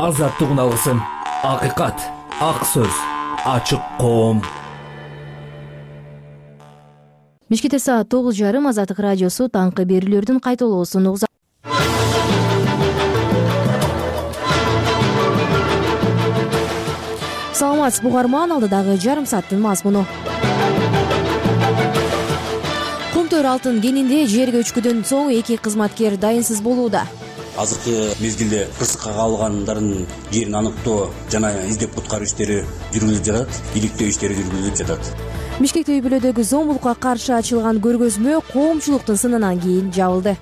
азаттык алсын, акыйкат, ак сөз, ачык коом. Бишкекте саат 9:30 Азаттык радиосу таңкы берүүлөрдүн кайталоосун угузат. Саламатсызбы угарман, алдыдагы жарым сааттын мазмуну. Кумтөр алтын кенинде жер көчкүдөн соң 2 кызматкер дайынсыз болууда. Азыркы мезгилде кырсыкка калгандардын жерин аныктоо жана издеп куткаруу иштери жүргүзүлүп жатат, иликтөө иштери жүргүзүлүп жатат. Бишкекте үй бүлөдөгү зомбулукка каршы ачылган көргөзмө коомчулуктун сынынан кийин жабылды.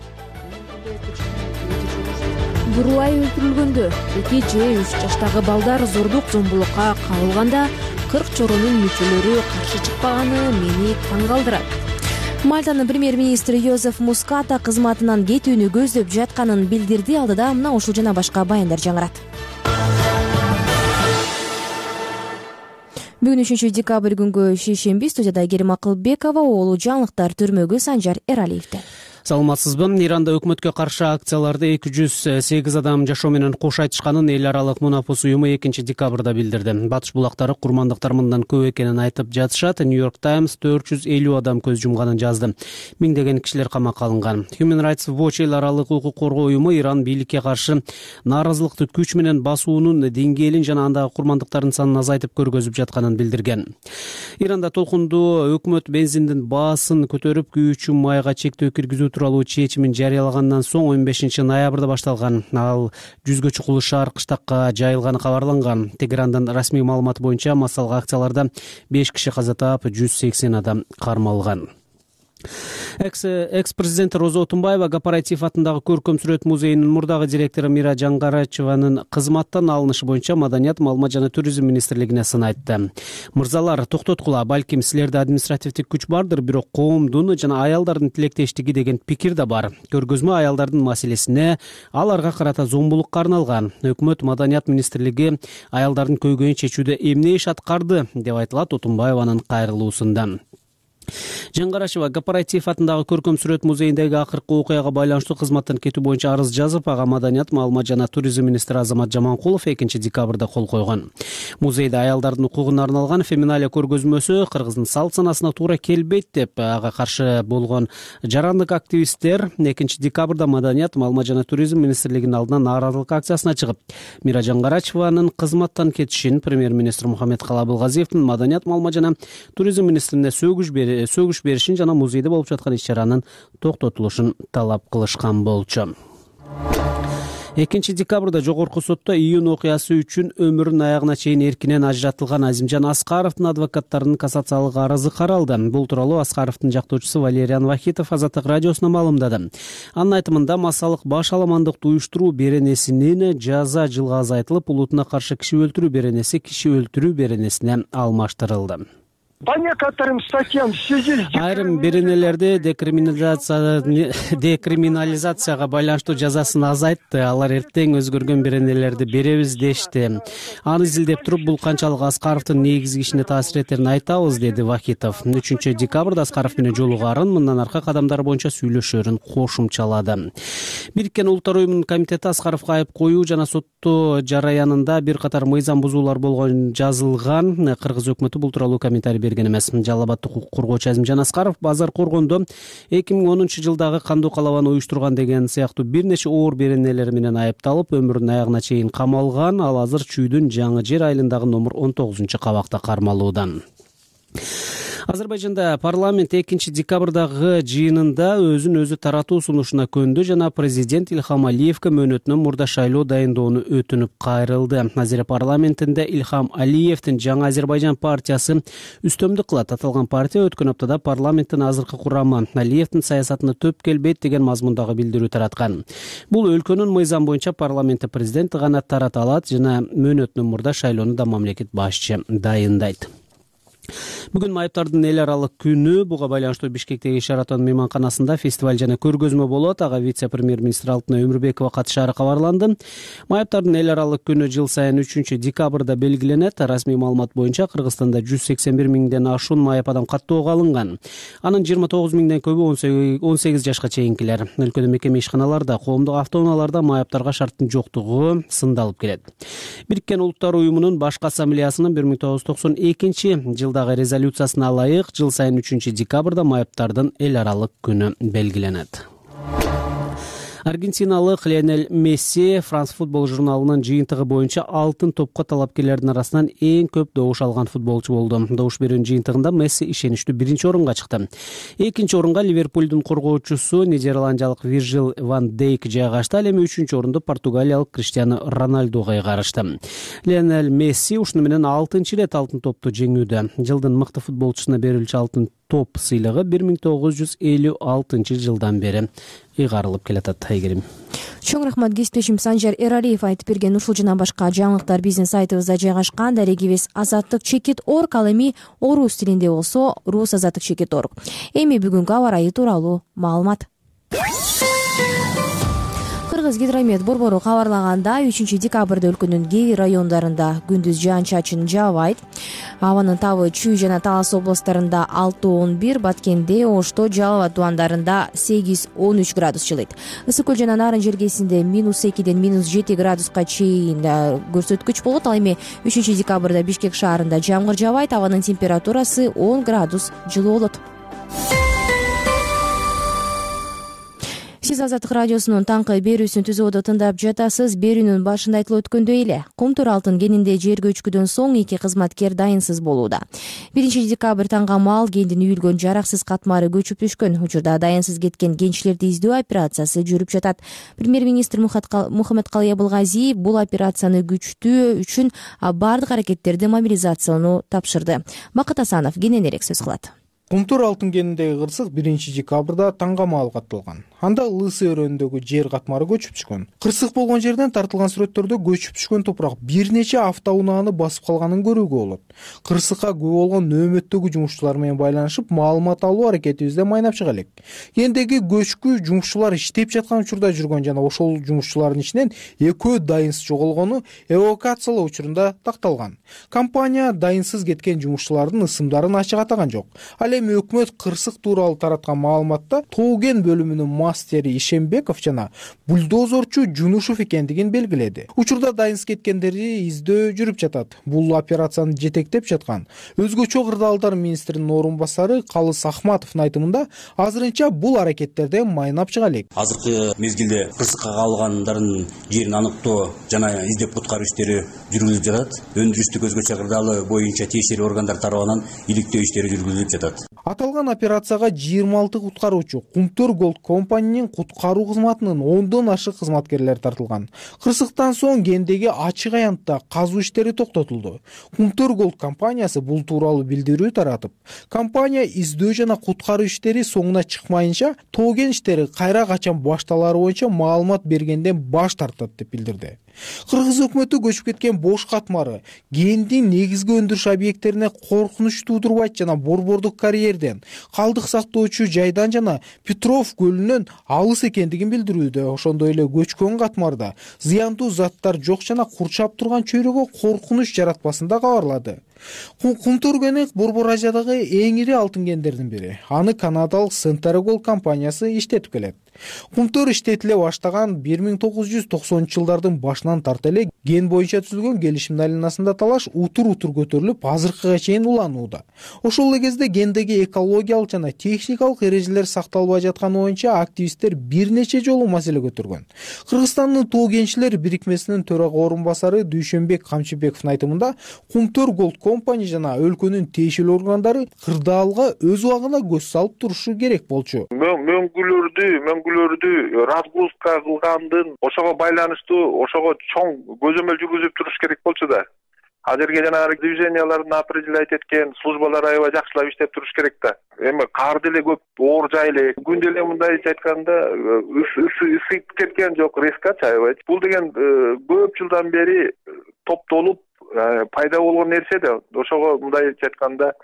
Бурулай өлтүрүлгөндө 2 же 3 жаштагы балдар зордук зомбулукка кабылганда 40 чоронун мүчөлөрү каршы чыкпаганы мени таң калтырат. Мальтанын премьер-министри Йозеф Муската кызматынан кетүүнү көздөп жатканын билдирди. Алдыда мына ушул жана башка баяндар жаңырат. Бүгүн 3 декабрь күнгө шейшемби, студияда Айгерим Акылбекова, оолу жаңылыктар түрмөгү Санжар Эралиевде. Саламатсызбы. Иранда өкмөткө каршы акцияларды 208 адам жашоо менен кош айтышканын эл аралык мунапус уюму 2 декабрда билдирди. Батыш булактары курмандыктар мындан көп экенин айтып жатышат. Нью-Йорк Таймс 450 адам көз жумганын жазды. Миңдеген кишилер камакка алынган. Human Rights Watch эл аралык укук коргоо уюму Иран бийликке каршы нааразылыкты күч менен басуунун деңгээлин жана андагы курмандыктардын санын азайтып көргөзүп жатканын билдирген. Иранда толкундуу өкмөт бензиндин баасын көтөрүп, күйүүчү майга чектөө киргизүү тууралуу чечимин жарыялагандан соң 15 ноябрда башталган. Ал 100гө чукул шаар кыштакка жайылганы кабарланган. Тегерандын расмий маалыматы боюнча массалык акцияларда 5 киши каза таап, 180 адам кармалган. Экс-президент Роза Отунбаева Гапаратиев атындагы көркөм сүрөт музейинин мурдагы директору Мира Жаңгарачеванын кызматтан алынышы боюнча Маданият, маалымат жана туризм министрлигине сын айтты. Мырзалар, токтоткула, балким силерде административдик күч бардыр, бирок коомдун жана аялдардын тилектештиги деген пикир да бар. Көргөзмө аялдардын маселесине, аларга карата зомбулукка арналган. Өкмөт, Маданият министрлиги аялдардын көйгөйүн чечүүдө эмне иш аткарды деп айтылат Отунбаеванын кайрылуусунда. Жаңгарашева Гапаратиев атындагы көркөм сүрөт музейиндеги акыркы окуяга байланыштуу кызматтан кетүү боюнча арыз жазып, ага Маданият, маалымат жана туризм министри Азамат Жаманкулов 2 декабрда кол койгон. Музейде аялдардын укугуна арналган феминалия көргөзмөсү кыргыздын салт санасына туура келбейт деп ага каршы болгон жарандык активисттер 2 декабрда Маданият, маалымат жана туризм министрлигинин алдына нааразылык акциясына чыгып, Мира Жаңгарачеванын кызматтан кетишин, премьер-министр Мухаммедкалый Абылгазиевдин Маданият, маалымат жана туризм министрине сөгүш беришин жана музейде болуп жаткан иш-чаранын токтотулушун талап кылышкан болчу. 2 декабрда жогорку сотто июнь окуясы үчүн өмүрүнүн аягына чейин эркинен ажыратылган Азимжан Аскаровдун адвокаттарынын кассациялык арызы каралды. Бул тууралуу Аскаровдун жактоочусу Валериан Вахитов Азаттык радиосуна маалымдады. Анын айтымында массалык баш аламандыкты уюштуруу беренесинин жаза жылга азайтылып, улутуна каршы киши өлтүрүү беренеси киши өлтүрүү беренесине алмаштырылды. По некоторым статьям в связи с айрым беренелерди декриминализацияга байланыштуу жазасын азайтты. Алар эртең өзгөргөн беренелерди беребиз дешти. Аны изилдеп туруп, бул канчалык Аскаровдун негизги ишине таасир этерин айтабыз, деди Вахитов. 3 декабрда Аскаров менен жолугарын, мындан аркы кадамдар боюнча сүйлөшөрүн кошумчалады. Бириккен Улуттар уюмунун комитети Аскаровго айып коюу жана соттоо жараянында бир катар мыйзам бузуулар болгон жазылган. Кыргыз өкмөтү бул тууралуу комментарий берген эмес. Жалал Абадтык укук коргоочу Азимжан Аскаров базар коргондо 2010 жылдагы кандуу калабаны уюштурган деген сыяктуу бир нече оор беренелер менен айыпталып, өмүрүнүн аягына чейин камалган. Ал азыр Чүйдүн Жаңы Жер айылындагы номер 19 кабакта кармалууда. Азербайжанда парламент 2 декабрдагы жыйынында өзүн өзү таратуу сунушуна көндү жана президент Илхам Алиевке мөөнөтүнөн мурда шайлоо дайындоону өтүнүп кайрылды. Азия парламентинде Илхам Алиевдин Жаңы Азербайжан партиясы үстөмдүк кылат. Аталган партия өткөн аптада парламенттин азыркы курамы Алиевдин саясатына төп келбейт деген мазмундагы билдирүү тараткан. Бул өлкөнүн мыйзам боюнча парламентте президент гана тарата алат жана мөөнөтүнөн мурда шайлоону да мамлекет башчы дайындайт. Бүгүн майыптардын эл аралык күнү. Буга байланыштуу Бишкектеги Шаратон мейманканасында фестиваль жана көргөзмө болот. Ага вице-премьер-министр Алтынай Өмүрбекова катышаары кабарланды. Майыптардын эл аралык күнү жыл сайын 3-декабрда белгиленет. Расмий маалымат боюнча Кыргызстанда 181 миңден ашуун майып адам каттоого алынган. Анын 29 миңден көбү 18 жашка чейинкилер. Өлкөдө мекеме ишканаларда, коомдук автоунааларда майыптарга шарттын жоктугу сындалып келет. Бириккен Улуттар уюмунун башкы ассамблеясынын 1992 жылдагы резолюциясына ылайык жыл сайын 3-декабрда майыптардын эл аралык күнү белгиленет. Аргентиналык Лионель Месси Франс футбол журналынын жыйынтыгы боюнча алтын топко талапкерлердин арасынан эң көп добуш алган футболчу болду. Добуш берүүнүн жыйынтыгында Месси ишеничтүү 1-орунга чыкты. 2-орунга Ливерпулдун коргоочусу нидерландиялык Виржил ван Дейк жайгашты. Ал эми 3-орунду португалиялык Криштиану Роналдуга ыйгарышты. Лионель Месси ушуну менен 6-рет алтын топту жеңүүдө. Жылдын мыкты футболчусуна берилчү алтын топ сыйлыгы 1956 жылдан бери ыйгарылып келатат. Айгерим. Чоң рахмат кесиптешим Санжар Эралиев айтып берген ушул жана башка жаңылыктар биздин сайтыбызда жайгашкан. Дарегибиз azattik.org, ал эми орус тилинде болсо rusazattik.org. Эми бүгүнкү аба ырайы тууралуу маалымат. Кыргызгидромет борбору кабарлаганда 3-декабрда өлкөнүн кээ бир райондарында күндүз жаан-чачын жаабайт. Абанын табы Чүй жана Талас областтарында 6-11, Баткенде, Ошто, Жалал абад тубандарында 8-13 градус жылыйт. Ысык көл жана Нарын жергесинде -2ден -7 градуска чейин көрсөткүч болот. Ал эми 3-декабрда Бишкек шаарында жамгыр жаабайт. Абанын температурасы 10 градус жылуу болот. Сиз Азаттык радиосунун таңкы берүүсүн түзүүдө тыңдап жатасыз. Берүүнүн башында айтылып өткөндөй эле Кумтур алтын кенинде жер көчкүдөн соң 2 кызматкер дайынсыз болууда. 1-декабрь таңга маал кендин үйүлгөн жараксыз катмары көчүп түшкөн. Учурда дайынсыз кеткен кенчилерди издөө операциясы жүрүп жатат. Премьер-министр Мухаммедкалый Абылгазиев бул операцияны күчтүү үчүн бардык аракеттерди мобилизацияны тапшырды. Бакыт Асанов кененирээк сөз кылат. Кумтур алтын кеніндегі кырсык 1-декабрда таңга маал каттылган. Анда Лысы өрөөнүндөгү жер катмары көчүп түшкөн. Кырсык болгон жерден тартылган сүрөттөрдө көчүп түшкөн топурак бир нече автоунааны басып калганын көрүүгө болот. Кырсыкка күбө болгон нөөмөттөгү жумушчулар менен байланышып маалымат алуу аракетибизде майнап чыга элек. Кендеги көчкү жумушчулар иштеп жаткан учурда жүргөн жана ошол жумушчулардын ичинен экөө дайынсыз жоголгону эвакуациялоо учурунда такталган. Компания дайынсыз кеткен жумушчулардын ысымдарын ачык атаган жок. Өкмөт кырсык тууралуу тараткан маалыматта Тоуген бөлүмүнүн мастери Ишембеков жана бульдозорчу Жунушев экендигин белгиледи. Учурда дайынсыз кеткендерди издөө жүрүп жатат. Бул операцияны жетектеп жаткан өзгөчө кырдаалдар министринин орун басары Калыс Ахматовдун айтымында азырынча бул аракеттерде майнап чыга элек. Азыркы мезгилде кырсыкка калгандардын жерин аныктоо жана издеп куткаруу иштери жүргүзүлүп жатат. Өндүрүштүк өзгөчө кырдаалы боюнча тиешелүү органдар тарабынан иликтөө иштери жүргүзүлүп жатат. Аталган операцияга 26 куткаруучу Кумтур Голд компаниянын куткаруу кызматынын 10дон ашык кызматкерлери тартылган. Кырсыктан соң кендеги ачык аянтта казуу иштери токтотулду. Кумтур Голд компаниясы бул тууралуу билдирүү таратып, компания издөө жана куткаруу иштери соңуна чыкмайынча Тоуген иштери кайра качан башталары боюнча маалымат бергенден баш тартат деп билдирди. Кыргыз өкмөтү көчүп кеткен бош катмары кендин негизги өндүрүш объекттерине коркунуч туудурбайт жана борбордук карьерден, калдык сактоочу жайдан жана Петров көлүнөн алыс экендигин билдирүүдө. Ошондой эле көчкөн катмарда зыяндуу заттар жок жана курчап турган чөйрөгө коркунуч жаратпасын да кабарлады. Кумтур кени Борбор Азиядагы эң ири алтын кендердин бири. Аны канадалык Century Gold компаниясы иштетип келет. Кумтур иштетиле баштаган 1990-жылдардын башынан тарта эле кен боюнча түзүлгөн келишим алинасында талаш утур-утур көтөрүлүп, азыркыга чейин уланууда. Ошол эле кезде кендеги экологиялык жана техникалык эрежелер сакталбай жатканы боюнча активисттер бир нече жолу маселе көтөргөн. Кыргызстандын Тоо кенчилер бирикмесинин төрага орун басары Дүйшөнбек Камчыбековдун айтымында Кумтур Голд компания жана өлкөнүн тиешелүү органдары кырдаалга өз убагында көз салып турушу керек болчу. Мөңгүлөрдү разгрузка кылгандын ошого байланыштуу ошого чоң көзөмөл жүргүзүп туруш керек болчу да. Азыркы жанагы движенияларын определять эткен службалар аябай жакшылап иштеп туруш керек да. Эми кар деле көп, оор жай эле. Күн деле мындайча айтканда ысып кеткен жок, резко чайбайт. Бул деген көп жылдан бери топтолуп пайда болгон нерсе да. Ошого мындайча айтканда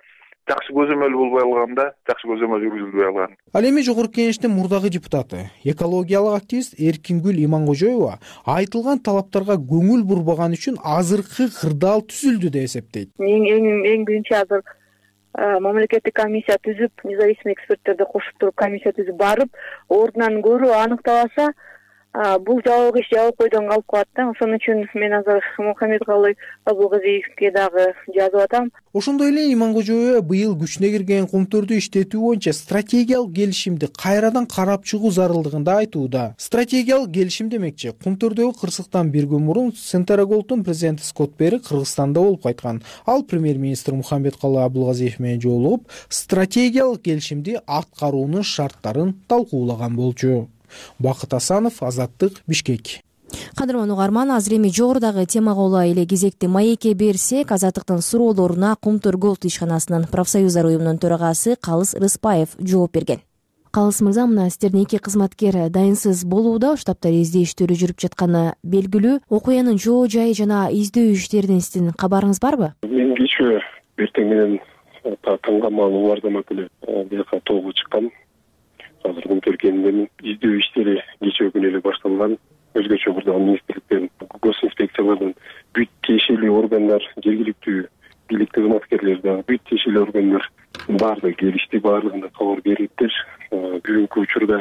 жакшы көзөмөл болбой калган да, жакшы көзөмөл жүргүзүлбөй калган. Ал эми жогорку кеңештин мурдагы депутаты, экологиялык активист Эркингүл Иманкожоева айтылган талаптарга көңүл бурбаган үчүн азыркы кырдаал түзүлдү деп эсептейт. Эң биринчи азыр мамлекеттик комиссия түзүп, независимый эксперттерди кошуп туруп комиссия түзүп барып, ордунан көрүү аныкталаса, бул жабык иш жабык бойдон калып калат да. Ошон үчүн мен азыр Мухаммедкалый Абылгазиевге дагы жазып атам. Ошондой эле Иманкожоева быйыл күчүнө кирген кумтөрдү иштетүү боюнча стратегиялык келишимди кайрадан карап чыгуу зарылдыгын да айтууда. Стратегиялык келишим демекчи, кумтөрдөгү кырсыктан бир күн мурун Центрагоldун президенти Скотт Перри Кыргызстанда болуп кайткан. Ал премьер-министр Мухаммедкалый Абылгазиев менен жолугуп, стратегиялык келишимди аткаруунун шарттарын талкуулаган болчу. Бакыт Асанов, Азаттык, Бишкек. Кадырман угарман, азыр эми жогорудагы темага улай эле кезекти маекке берсек, Азаттыктын суроолоруна Кумтөр Голд ишканасынын профсоюздар уюмунун төрагасы Калыс Рыспаев жооп берген. Калыс мырза, мына сиздердин эки кызматкер дайынсыз болууда, штабтар издөөчтөрү жүрүп жатканы белгилүү. Окуянын жоо жайы жана издөө иштеринен сиздин кабарыңыз барбы? Мен кечээ эртең менен таңга маалуу бардамак эле бияка тоого чыккан. Азыр Кумтөр кенинин издөө иштери кечээ күнү эле башталган. Өзгөчө мурдагы министрликтен, гос инспекциялардан бүт тиешелүү органдар, жергиликтүү бийлик кызматкерлери дагы бүт тиешелүү органдар баардыгы келишти, баардыгына кабар бериптир. Бүгүнкү учурда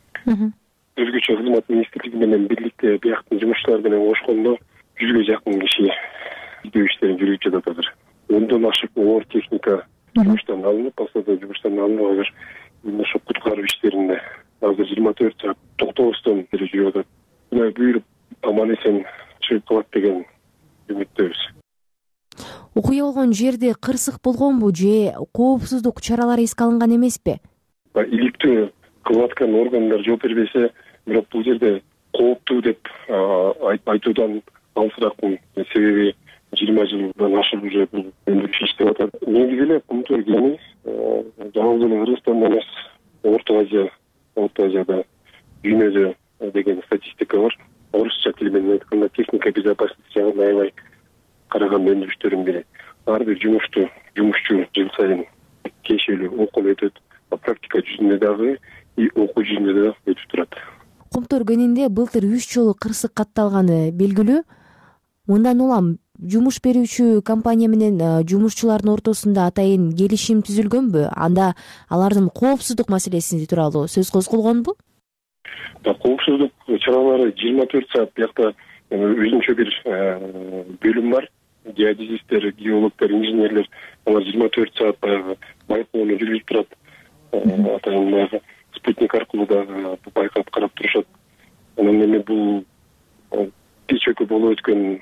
өзгөчө кызмат министрлиги менен бирликте бияктын жумушчулары менен кошкондо 100ге жакын киши издөө иштерин жүргүзүп жатат азыр. 10дон ашык оор техника жумуштан алынып, посада жумуштан алынып, азыр ошо куткаруу иштеринде азыр 24 саат токтобостон бери жүрүп атат. Мына буйруп аман эсен чыгып калат деген үмүттөбүз. Окуя болгон жерде кырсык болгонбу же коопсуздук чаралары эске алынган эмеспи? Иликтөө кылып аткан органдар жооп бербесе, бирок бул жерде кооптуу деп айтуудан алысыракмын. Себеби 20 жылдан ашык уже бул өндүрүш иштеп атат. Негизи эле Кумтөр кени жалгыз эле Кыргызстанда эмес, Орто Азияда дүйнөдө деген статистика бар. Орусча тили менен айтканда техника безопасности жагын аябай караган өндүрүштөрдүн бири. Ар бир жумушчу жыл сайын кешелүү окуу өтөт. Практика жүзүндө дагы окуу жүзүндө да өтүп турат. Кумтөр кенинде былтыр 3 жолу кырсык катталганы белгилүү. Мындан улам жумуш берүүчү компания менен жумушчулардын ортосунда атайын келишим түзүлгөнбү? Анда алардын коопсуздук маселеси тууралуу сөз козголгонбу? Коопсуздук чаралары 24 саат биякта өзүнчө бир бөлүм бар. Геодезисттер, геологдор, инженерлер алар 24 саат баягы байкоону жүргүзүп турат. Атайын баягы спутник аркылуу дагы байкап карап турушат. Анан эми бул кечээкү болуп өткөн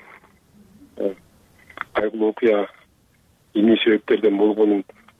кайгылуу окуя эмне себептерден болгонун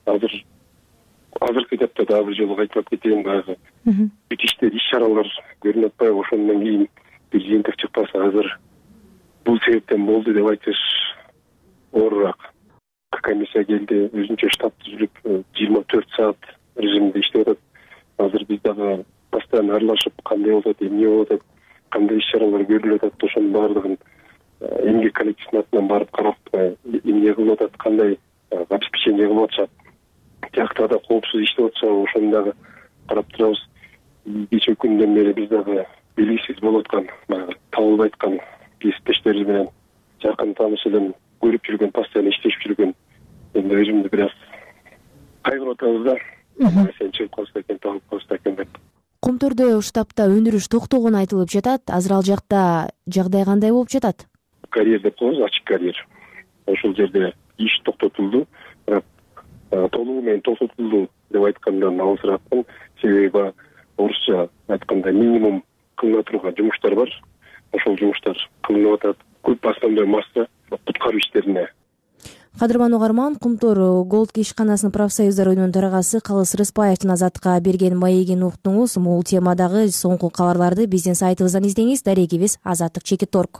азыркы этапта дагы бир жолу кайталап кетейин. Баягы бүт иштер, иш-чаралар көрүнүп атпайбы, ошондон кийин бир жыйынтык чыкпаса азыр бул себептен болду деп айтыш оорураак. Комиссия келди, өзүнчө штаб түзүлүп 24 саат режимде иштеп атат. Азыр биз дагы постоянно аралашып, кандай болуп атат, эмне болуп атат, кандай иш-чаралар көрүлүп атат, ошонун баардыгын эмгек коллективинин атынан барып карап, эмне кылып атат, кандай обеспечение кылып атышат, тиякта да коопсуз иштеп атса, ошону дагы карап турабыз. Кечээ күндөн бери биз дагы белгисиз болуп аткан, табылбай аткан кесиптештерибиз менен жакын тааныш элем, көрүп жүргөн, постоянно иштешип жүргөн. Эми өзүмдү бир аз кайгырып атабыз да. Сен чыгып калса экен, табылып калса экен деп. Кумтөрдө штабта өндүрүш токтогону айтылып жатат. Азыр ал жакта жагдай кандай болуп жатат? Карьер деп коебуз, ачык карьер. Ошол жерде иш токтотулду. Толугу менен токтотулду деп айткандан алысыраакмын. Себеби орусча айтканда минимум кылына турган жумуштар бар. Ошол жумуштар кылынып атат. Көп основной масса куткаруу иштерине. Кадырман угарман, Кумтөр Голд ишканасынын профсоюздар уюмунун төрагасы Калыс Рыспаевдин Азаттыкка берген маегин уктуңуз. Бул темадагы соңку кабарларды биздин сайтыбыздан издеңиз. Дарегибиз Азаттык.org.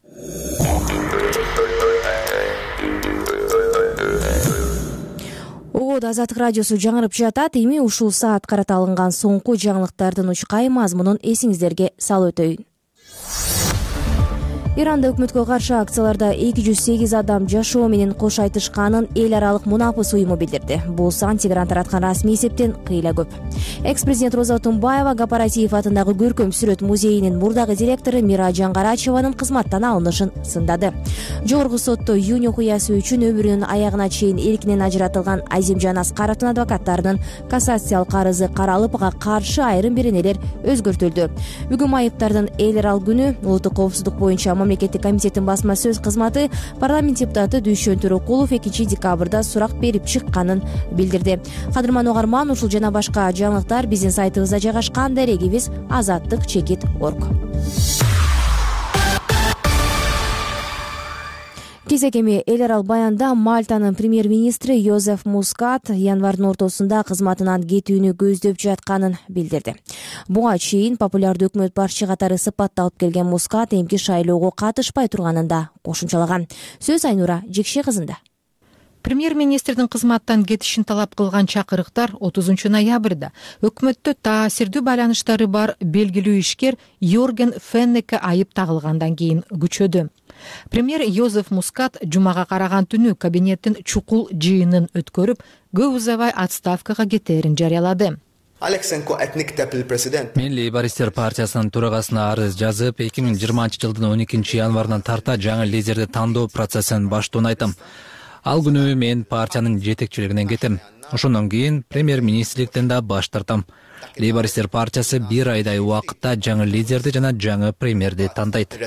Азаттык радиосу жаңырып жатат. Эми ушул саат карата алынган соңку жаңылыктардын учкай мазмунун эсиңиздерге салып өтөйүн. Иранда өкмөткө каршы акцияларда 208 адам жашоо менен кош айтышканын эл аралык мунапыс уюму билдирди. Бул сан Тегеран тараткан расмий эсептен кыйла көп. Экс-президент Роза Отунбаева Гапаратиев атындагы көркөм сүрөт музейинин мурдагы директору Мира Жаңгарачеванын кызматтан алынышын сындады. Жогорку сотто июнь окуясы үчүн өмүрүнүн аягына чейин эркинен ажыратылган Азимжан Аскаровдун адвокаттарынын кассациялык арызы каралып, ага каршы айрым беренелер өзгөртүлдү. Бүгүн майыптардын эл аралык күнү улуттук коопсуздук боюнча мамлекеттик комитеттин басма сөз кызматы парламент депутаты Дүйшөн Төрөкулов 2 декабрда сурак берип чыкканын билдирди. Кадырман угарман, ушул жана башка жаңылыктар биздин сайтыбызда жайгашкан. Дарегибиз azаттык.org. Кезек эми эл аралык баянда Мальтанын премьер-министри Йозеф Мускат январдын ортосунда кызматынан кетүүнү көздөп жатканын билдирди. Буга чейин популярдуу өкмөт башчы катары сыпатталып келген Мускат эмки шайлоого катышпай турганын да кошумчалаган. Сөз Айнура Жекше кызында. Премьер-министрдин кызматтан кетишин талап кылган чакырыктар 30 ноябрда өкмөттө таасирдүү байланыштары бар белгилүү ишкер Йорген Феннекке айып тагылгандан кийин күчөдү. Премьер Йозеф Мускат жумага караган түнү кабинеттин чукул жыйынын өткөрүп, көп узабай отставкага кетээрин жарыялады. Мен Лейбористтер партиясынын төрагасына арыз жазып, 2020-жылдын 12 январынан тарта жаңы лидерди тандоо процессин баштоон айтам. Ал күнү мен партиянын жетекчилигинен кетем. Ошондон кийин премьер-министрликтен да баш тартам. Лейбористтер партиясы 1 айдай убакытта жаңы лидерди жана жаңы премьерди тандайт.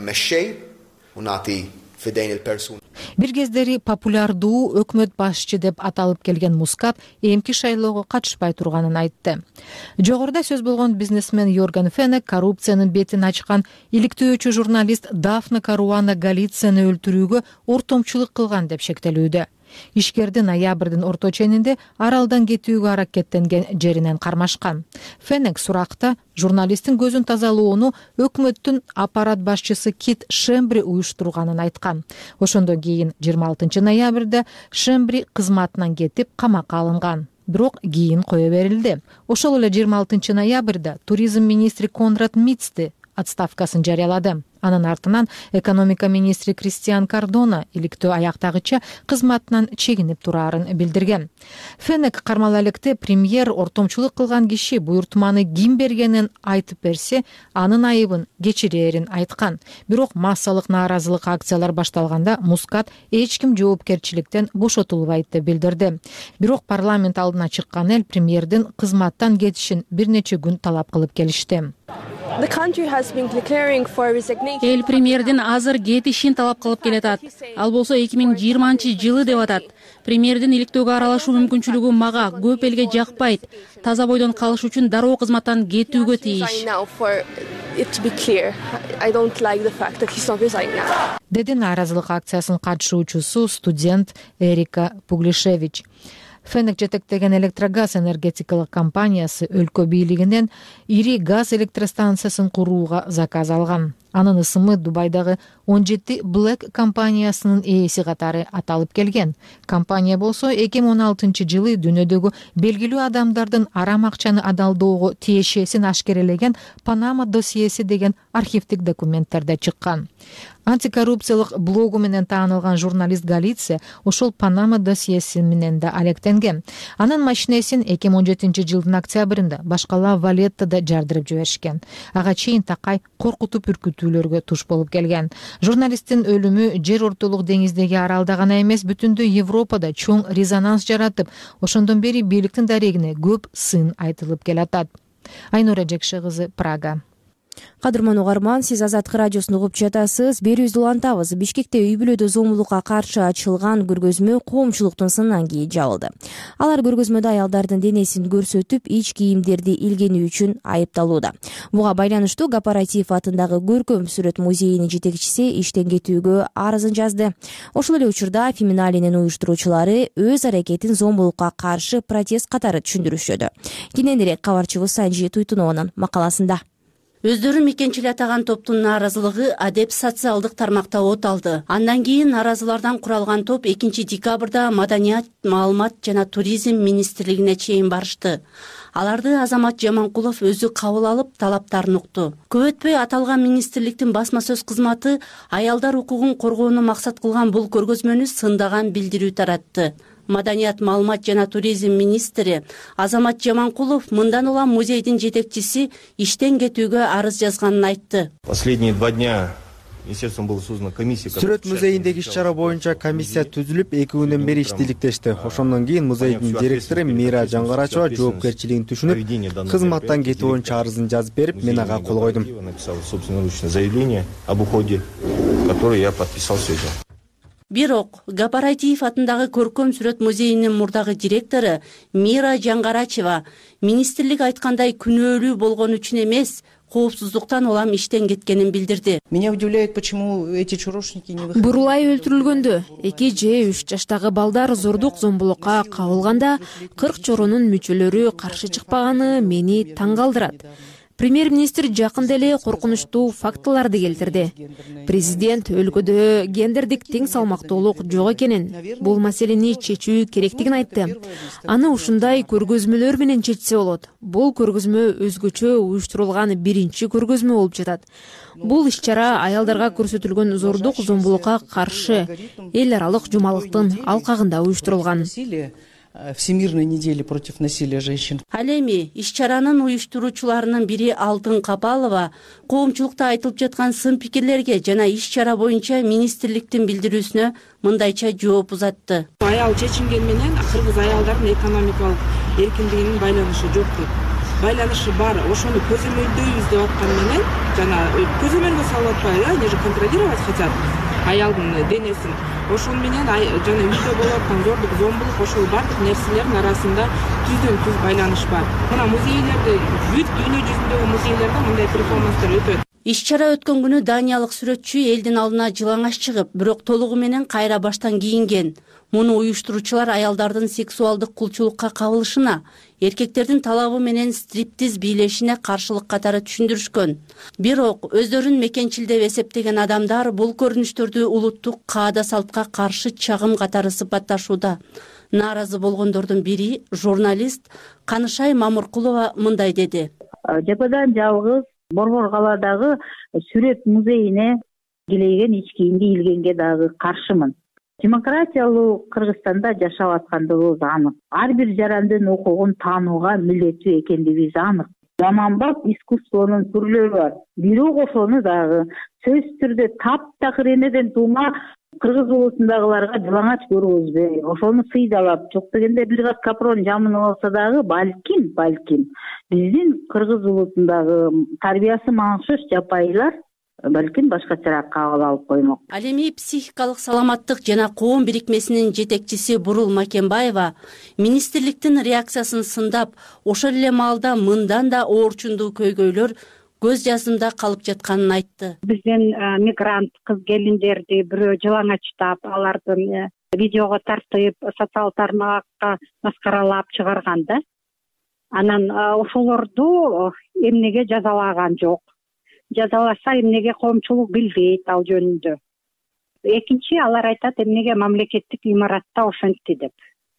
Бир кездери популярдуу өкмөт башчы деп аталып келген Мускат эмки шайлоого катышпай турганын айтты. Жогоруда сөз болгон бизнесмен Йорген Феннек коррупциянын бетин ачкан иликтөөчү журналист Дафна Каруана Галицияны өлтүрүүгө ортомчулук кылган деп шектелүүдө. Ишкерди ноябрдын орто ченинде аралдан кетүүгө аракеттенген жеринен кармашкан. Феннек суракта журналисттин көзүн тазалоону өкмөттүн аппарат башчысы Кит Шембри уюштурганын айткан. Ошондон кийин 26 ноябрда Шембри кызматынан кетип камакка алынган. Бирок кийин кое берилди. Ошол эле 26 ноябрда туризм министри Конрад Мицти отставкасын жарыялады. Анын артынан экономика министри Кристиан Кардона иликтөө аяктагыча кызматынан чегинип турарын билдирген. Феннек кармала электе премьер ортомчулук кылган киши буйртманы ким бергенин айтып берсе, анын айыбын кечирээрин айткан. Бирок массалык нааразылык акциялар башталганда Мускат эч ким жоопкерчиликтен бошотулбайт деп билдирди. Бирок парламент алдына чыккан эл премьердин кызматтан кетишин бир нече күн талап кылып келишти. Эл премьердин азыр кетишин талап кылып келатат. Ал болсо 2020-жылы деп атат. Премьердин иликтөөгө аралашуу мүмкүнчүлүгү мага, көп элге жакпайт. Таза бойдон калыш үчүн дароо кызматтан кетүүгө тийиш. Деди нааразылык акциясынын катышуучусу студент Эрика Пуглишевич. Феннек жетектеген электрогаз энергетикалык компаниясы өлкө бийлигинен ири газ электростанциясын курууга заказ алган. Анын ысымы Дубайдагы 17 Black компаниясынын ээси катары аталып келген. Компания болсо 2016-жылы дүйнөдөгү белгилүү адамдардын арам акчаны адалдоого тиешесин ашкерелеген Панама досьеси деген архивдик документтерде чыккан. Антикоррупциялык блогу менен таанылган журналист Галиция ошол Панама досьеси менен да алектенген. Анын машинесин 2017-жылдын октябрында башкала Валеттада жардырып жиберишкен. Ага чейин такай коркутуп үркүтүүлөргө туш болуп келген. Журналисттин өлүмү жер ортолук деңиздеги аралда гана эмес, бүтүндүү Европада чоң резонанс жаратып, ошондон бери бийликтин дарегине көп сын айтылып келатат. Айнура Жекше кызы, Прага. Кадырман угарман, сиз Азаттык радиосун угуп жатасыз. Берүүбүздү улантабыз. Бишкекте үй бүлөдө зомбулукка каршы ачылган көргөзмө коомчулуктун сынынан кийин жабылды. Алар көргөзмөдө аялдардын денесин көрсөтүп, ич кийимдерди илгенүү үчүн айыпталууда. Буга байланыштуу Гапаратиев атындагы көркөм сүрөт музейинин жетекчиси иштен кетүүгө арызын жазды. Ошол эле учурда Феминалинин уюштуруучулары өз аракетин зомбулукка каршы протест катары түшүндүрүшөдү. Кененирээк кабарчыбыз Санжи Туйтунованын макаласында. Өздөрү мекенчил атаган топтун нааразылыгы адеп социалдык тармакта от алды. Андан кийин нааразылардан куралган топ 2 декабрда Маданият, маалымат жана туризм министрлигине чейин барышты. Аларды Азамат Жаманкулов өзү кабыл алып, талаптарын укту. Көп өтпөй аталган министрликтин басма сөз кызматы аялдар укугун коргоону максат кылган бул көргөзмөнү сындаган билдирүү таратты. Маданият, маалымат жана туризм министри Азамат Жаманкулов мындан улам музейдин жетекчиси иштен кетүүгө арыз жазганын айтты. Последние 2 дня министерством была создана комиссия. Сүрөт музейиндеги иш-чара боюнча комиссия түзүлүп, 2 күндөн бери иштеликтешти. Ошондон кийин музейдин директору Мира Жангарачева жоопкерчилигин түшүнүп, кызматтан кетүү боюнча арызын жазып берип, мен ага кол койдум. Написал собственноручное заявление об уходе, которое я подписал сегодня. Бирок Гапар Айтиев атындагы Көркөм сүрөт музейинин мурдагы директору Мира Жангарачева министрлик айткандай күнөөлүү болгон үчүн эмес, коопсуздуктан улам иштен кеткенин билдирди. Меня удивляет, почему эти чурушники не выходят. Бурулай өлтүрүлгөндө 2 же 3 жаштагы балдар зордук зомбулукка кабылганда 40 чоронун мүчөлөрү каршы чыкпаганы мени таң калтырат. Премьер-министр жакында эле коркунучтуу фактыларды келтирди. Президент өлкөдө гендердик тең салмактуулук жок экенин, бул маселени чечүү керектигин айтты. Аны ушундай көргөзмөлөр менен чечсе болот. Бул көргөзмө өзгөчө уюштурулган 1-чи көргөзмө болуп жатат. Бул иш-чара аялдарга көрсөтүлгөн зордук зомбулукка каршы эл аралык жумалыктын алкагында уюштурулган. Всемирной недели против насилия женщин. Ал эми иш-чаранын уюштуруучуларынын бири Алтын Капалова коомчулукта айтылып жаткан сын пикирлерге жана иш-чара боюнча министрликтин билдирүүсүнө мындайча жооп узатты. Аял чечимге менен кыргыз аялдардын экономикалык эркиндигинин байланышы жок деп. Байланышы бар. Ошону көзөмөлдөйбүз деп аткан менен жана көзөмөлгө салып атпайбы, они же контролировать хотят аялдын денесин. Ошол менен жана үйдө болуп аткан зордук, зомбулук, ошол бардык нерселердин арасында түздөн-түз байланыш бар. Мына музейлерде, бүт дүйнө жүзүндөгү музейлерде мындай перформанстар өтөт. Иш-чара өткөн күнү даниялык сүрөтчү элдин алдына жылаңаш чыгып, бирок толугу менен кайра баштан кийинген. Муну уюштуруучулар аялдардын сексуалдык кулчулукка кабылышына, эркектердин талабы менен стриптиз бийлешине каршылык катары түшүндүрүшкөн. Бирок өздөрүн мекенчил деп эсептеген адамдар бул көрүнүштөрдү улуттук каада салтка каршы чагым катары сыпатташууда. Нааразы болгондордун бири журналист Канышай Мамыркулова мындай деди. Жападан жалгыз Борбор калаадагы сүрөт музейине килейген ич кийимди илгенге дагы каршымын. Демократиялуу Кыргызстанда жашап аткандыгыбыз анык. Ар бир жарандын укугун таанууга милдеттүү экендигибиз анык. Заманбап искусствонун түрлөрү бар. Бирок ошону дагы сөзсүз түрдө таптакыр энеден туума кыргыз улусундагыларга жылаңач көрүүбүзбү? Ошону сыйдалап, жок дегенде бир кат капрон жамынып алса дагы, балким биздин кыргыз улусундагы тарбиясы маңышыш жапайылар балким башкачараак кабыл алып коймок. Ал эми психикалык саламаттык жана коом бирикмесинин жетекчиси Бурул Макенбаева министрликтин реакциясын сындап, ошол эле маалда мындан да оорчундуу көйгөйлөр көз жазымда калып жатканын айтты. Биздин мигрант кыз келиндерди бирөө жылаңачтап, алардын видеого тартып, социал тармакка маскаралап чыгарганда, анан ошолорду эмнеге жазалаган жок. Жазаласа эмнеге коомчулук билбейт ал жөнүндө. Экинчи, алар айтат эмнеге мамлекеттик имаратта ошентти деп.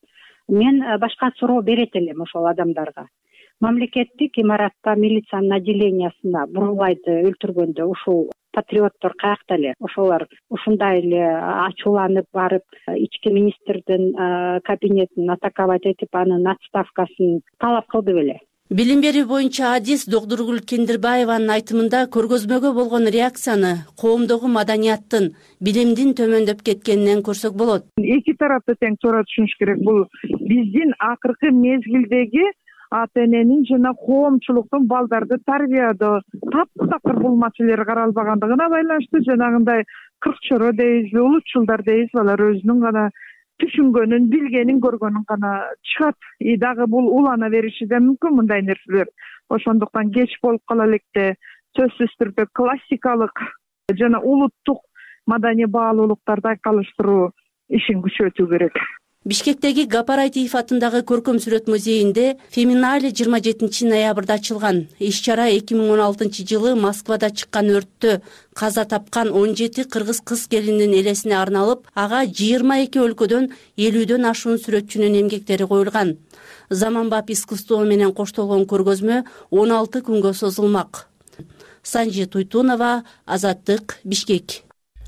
Мен башка суроо берет элем ошол адамдарга. Мамлекеттик имаратта милициянын отделениясына Бурулайды өлтүргөндө ушул патриоттор каякта эле? Ошолор ушундай эле ачууланып барып, ички министрдин кабинетин атаковать этип, анын отставкасын талап кылды беле? Билим берүү боюнча адис Догдургүл Кендирбаеванын айтымында көргөзмөгө болгон реакцияны коомдогу маданияттын, билимдин төмөндөп кеткенинен көрсөк болот. Эки тарапты тең туура түшүнүш керек. Бул биздин акыркы мезгилдеги ата эненин жана коомчулуктун балдарды тарбиядоо таптакыр бул маселелер каралбагандыгына байланыштуу. Жанагындай 40 чоро дейбизби, улутчулдар дейбиз, алар өзүнүн гана түшүнгөнүн, билгенин, көргөнүн гана чыгат. Дагы бул улана бериши да мүмкүн мындай нерселер. Ошондуктан кеч болуп кала электе сөзсүз түрдө классикалык жана улуттук маданий баалуулуктарды айкалыштыруу ишин күчөтүү керек. Бишкектеги Гапарайтиев атындагы көркөм сүрөт музейинде Феминале 27 ноябрда ачылган. Иш-чара 2016 жылы Москвада чыккан өрттө каза тапкан 17 кыргыз кыз келиндин элесине арналып, ага 22 өлкөдөн 50дөн ашуун сүрөтчүнүн эмгектери коюлган. Заманбап искусство менен коштолгон көргөзмө 16 күнгө созулмак. Санжи Туйтунова, Азаттык, Бишкек.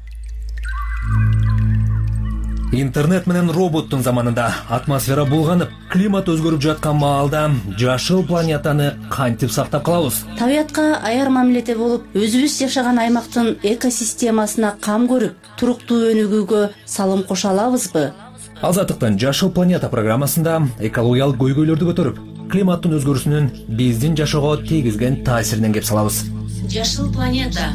Интернет менен роботтун заманында атмосфера булганып, климат өзгөрүп жаткан маалда жашыл планетаны кантип сактап калабыз? Табиятка аяр мамиледе болуп, өзүбүз жашаган аймактын экосистемасына кам көрүп, туруктуу өнүгүүгө салым кошо алабызбы? Азаттыктын Жашыл планета программасында экологиялык көйгөйлөрдү көтөрүп, климаттын өзгөрүүсүнүн биздин жашоого тийгизген таасиринен кеп салабыз. Жашыл планета.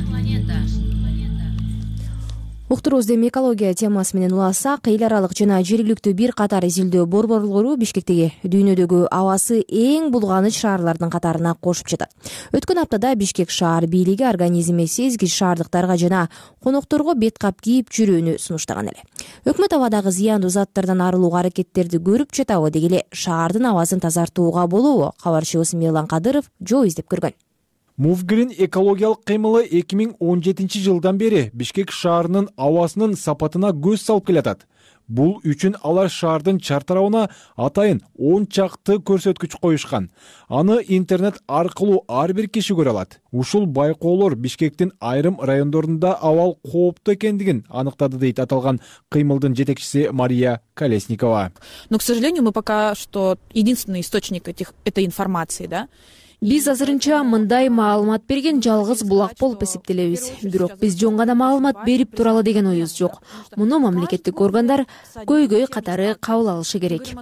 Уктуруубузду эми экология темасы менен улассак, эл аралык жана жергиликтүү бир катар изилдөө борборлору Бишкектеги дүйнөдөгү абасы эң булганыч шаарлардын катарына кошуп жатат. Өткөн аптада Бишкек шаар бийлиги организмге сезгич шаардыктарга жана конокторго бет кап кийип жүрүүнү сунуштаган эле. Өкмөт абадагы зыяндуу заттардан арылууга аракеттерди көрүп жатабы деги эле шаардын абасын тазартууга болобу? Кабарчыбыз Мирлан Кадыров жол издеп көргөн. Мувгрин экологиялык кыймылы 2017 жылдан бери Бишкек шаарынын абасынын сапатына көз салып келатат. Бул үчүн алар шаардын чартарабына атайын 10 чакты көрсөткүч коюшкан. Аны интернет аркылуу ар бир киши көрө алат. Ушул байкоолор Бишкектин айрым райондорунда абал кооптуу экендигин аныктады дейт аталган кыймылдын жетекчиси Мария Колесникова. Но, к сожалению, мы пока что единственный источник этой информации, да? Биз азырынча мындай маалымат берген жалгыз булак болуп эсептелебиз. Бирок биз жөн гана маалымат берип туралы деген оюбуз жок. Муну мамлекеттик органдар көйгөй катары кабыл алышы керек.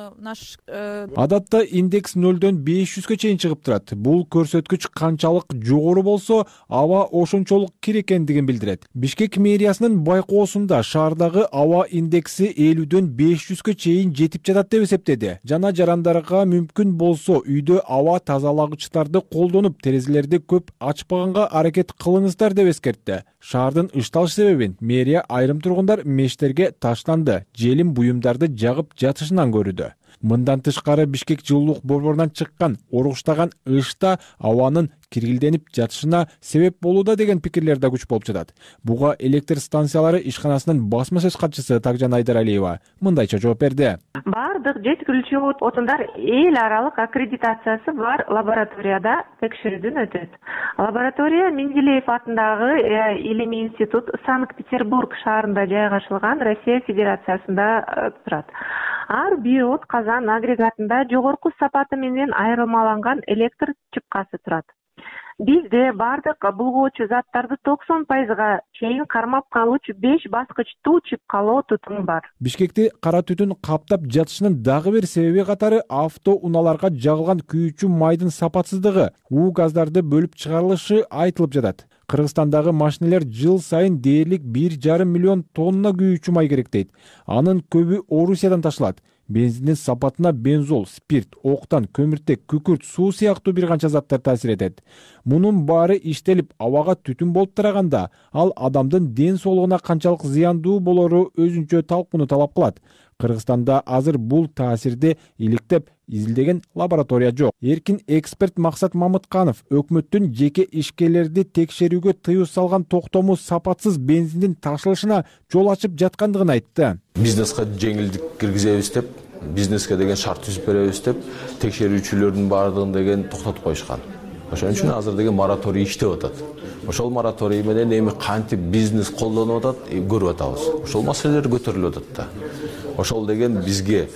Адатта индекс 0дөн 500гө чейин чыгып турат. Бул көрсөткүч канчалык жогору болсо, аба ошончолук кир экендигин билдирет. Бишкек мэриясынын байкоосунда шаардагы аба индекси 50дөн 500гө чейин жетип жатат деп эсептеди. Жана жарандарга мүмкүн болсо үйдө аба тазалагычтарды колдонуп, терезелерди көп ачпаганга аракет кылыңыздар деп эскертти. Шаардын ышталыш себебин мэрия айрым тургундар мештерге таштанды, желим буюмдарды жагып жатышынан көрүүдө. Мындан тышкары Бишкек жылуулук борборунан чыккан оругуштаган ышта абанын киргилденип жатышына себеп болууда деген пикирлер да күч болуп жатат. Буга электр станциялары ишканасынын басма сөз катчысы Такжан Айдаралиева мындайча жооп берди. Бардык жеткирүүчү отундар эл аралык аккредитациясы бар лабораторияда текшерүүдөн өтөт. Лаборатория Менделеев атындагы Илимий институт Санкт-Петербург шаарында жайгашылган Россия Федерациясында турат. Ар бир от казан агрегатында жогорку сапаты менен айырмаланган электр чыпкасы турат. Бизде бардык булгоочу заттарды 90%га чейин кармап калуучу 5 баскычтуу чыпкалоо тутуму бар. Бишкекти кара түтүн каптап жатышынын дагы бир себеби катары авто унааларга жагылган күйүүчү майдын сапатсыздыгы, уу газдарды бөлүп чыгарылышы айтылып жатат. Кыргызстандагы машинелер жыл сайын дээрлик 1,5 миллион тонна күйүүчү май керектейт. Анын көбү Орусиядан ташылат. Бензиндин сапатына бензол, спирт, октан, көмүртек, күкүрт, суу сыяктуу бир канча заттар таасир этет. Мунун баары иштелип, абага түтүн болуп тараганда, ал адамдын ден соолугуна канчалык зыяндуу болору өзүнчө талкууну талап кылат. Кыргызстанда азыр бул таасирди иликтеп изилдеген лаборатория жок. Эркин эксперт Максат Мамытканов өкмөттүн жеке ишкерлерди текшерүүгө тыюу салган токтому сапатсыз бензиндин ташылышына жол ачып жаткандыгын айтты. Бизнеске жеңилдик киргизебиз деп, бизнеске деген шарт түзүп беребиз деп, текшерүүчүлөрдүн баардыгын деген токтотуп коюшкан. Ошон үчүн азыр деген мораторий иштеп атат. Ошол мораторий менен эми кантип бизнес колдонуп атат, көрүп атабыз. Ошол маселелер көтөрүлүп атат да. Ошол деген бизге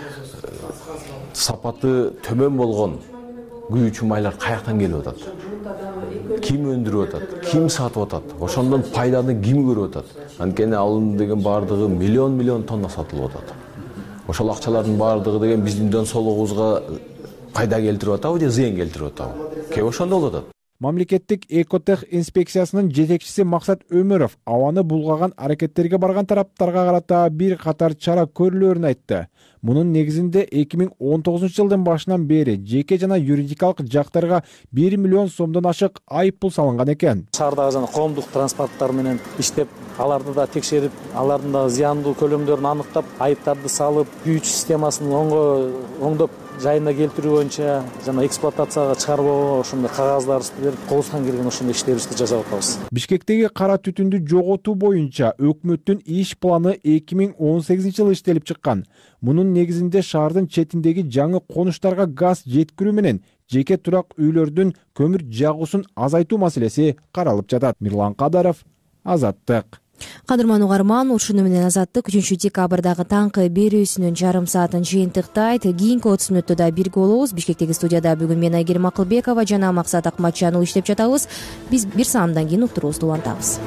сапаты төмөн болгон күйүүчү майлар каяктан келип атат? Ким өндүрүп атат? Ким сатып атат? Ошондон пайданы ким көрүп атат? Анткени алын деген баардыгы миллион тонна сатылып атат. Ошол акчалардын баардыгы деген биздин ден соолугубузга пайда келтирип атабы же зыян келтирип атабы? Кеп ошондо болуп атат. Мамлекеттик экотех инспекциясынын жетекчиси Максат Өмөров абаны булгаган аракеттерге барган тараптарга карата бир катар чара көрүлөөрүн айтты. Мунун негизинде 2019 жылдын башынан бери жеке жана юридикалык жактарга 1 миллион сомдон ашык айыппул салынган экен. Шаардагы жана коомдук транспорттор менен иштеп, аларды да текшерип, алардын да зыяндуу көлөмдөрүн аныктап, айыптарды салып, күйүүчү системасын оңдоп жайына келтирүү боюнча жана эксплуатацияга чыгарбоо ошондой кагаздарды берип, колубуздан келген ошондой иштерибизди жасап атабыз. Бишкектеги кара түтүндү жоготуу боюнча өкмөттүн иш планы 2018-жылы иштелип чыккан. Мунун негизинде шаардын четиндеги жаңы конуштарга газ жеткирүү менен жеке турак үйлөрдүн көмүр жагуусун азайтуу маселеси каралып жатат. Мирлан Кадаров, Азаттык. Кадырман угарман, ушуну менен Азаттык 3 декабрдагы таңкы берүүсүнүн жарым саатын жыйынтыктайт. Кийинки 30 мүнөттө да бирге болобуз. Бишкектеги студияда бүгүн мен Айгерим Акылбекова жана Максат Акматжанов иштеп жатабыз. Биз бир саамдан кийин уктуруубузду улантабыз.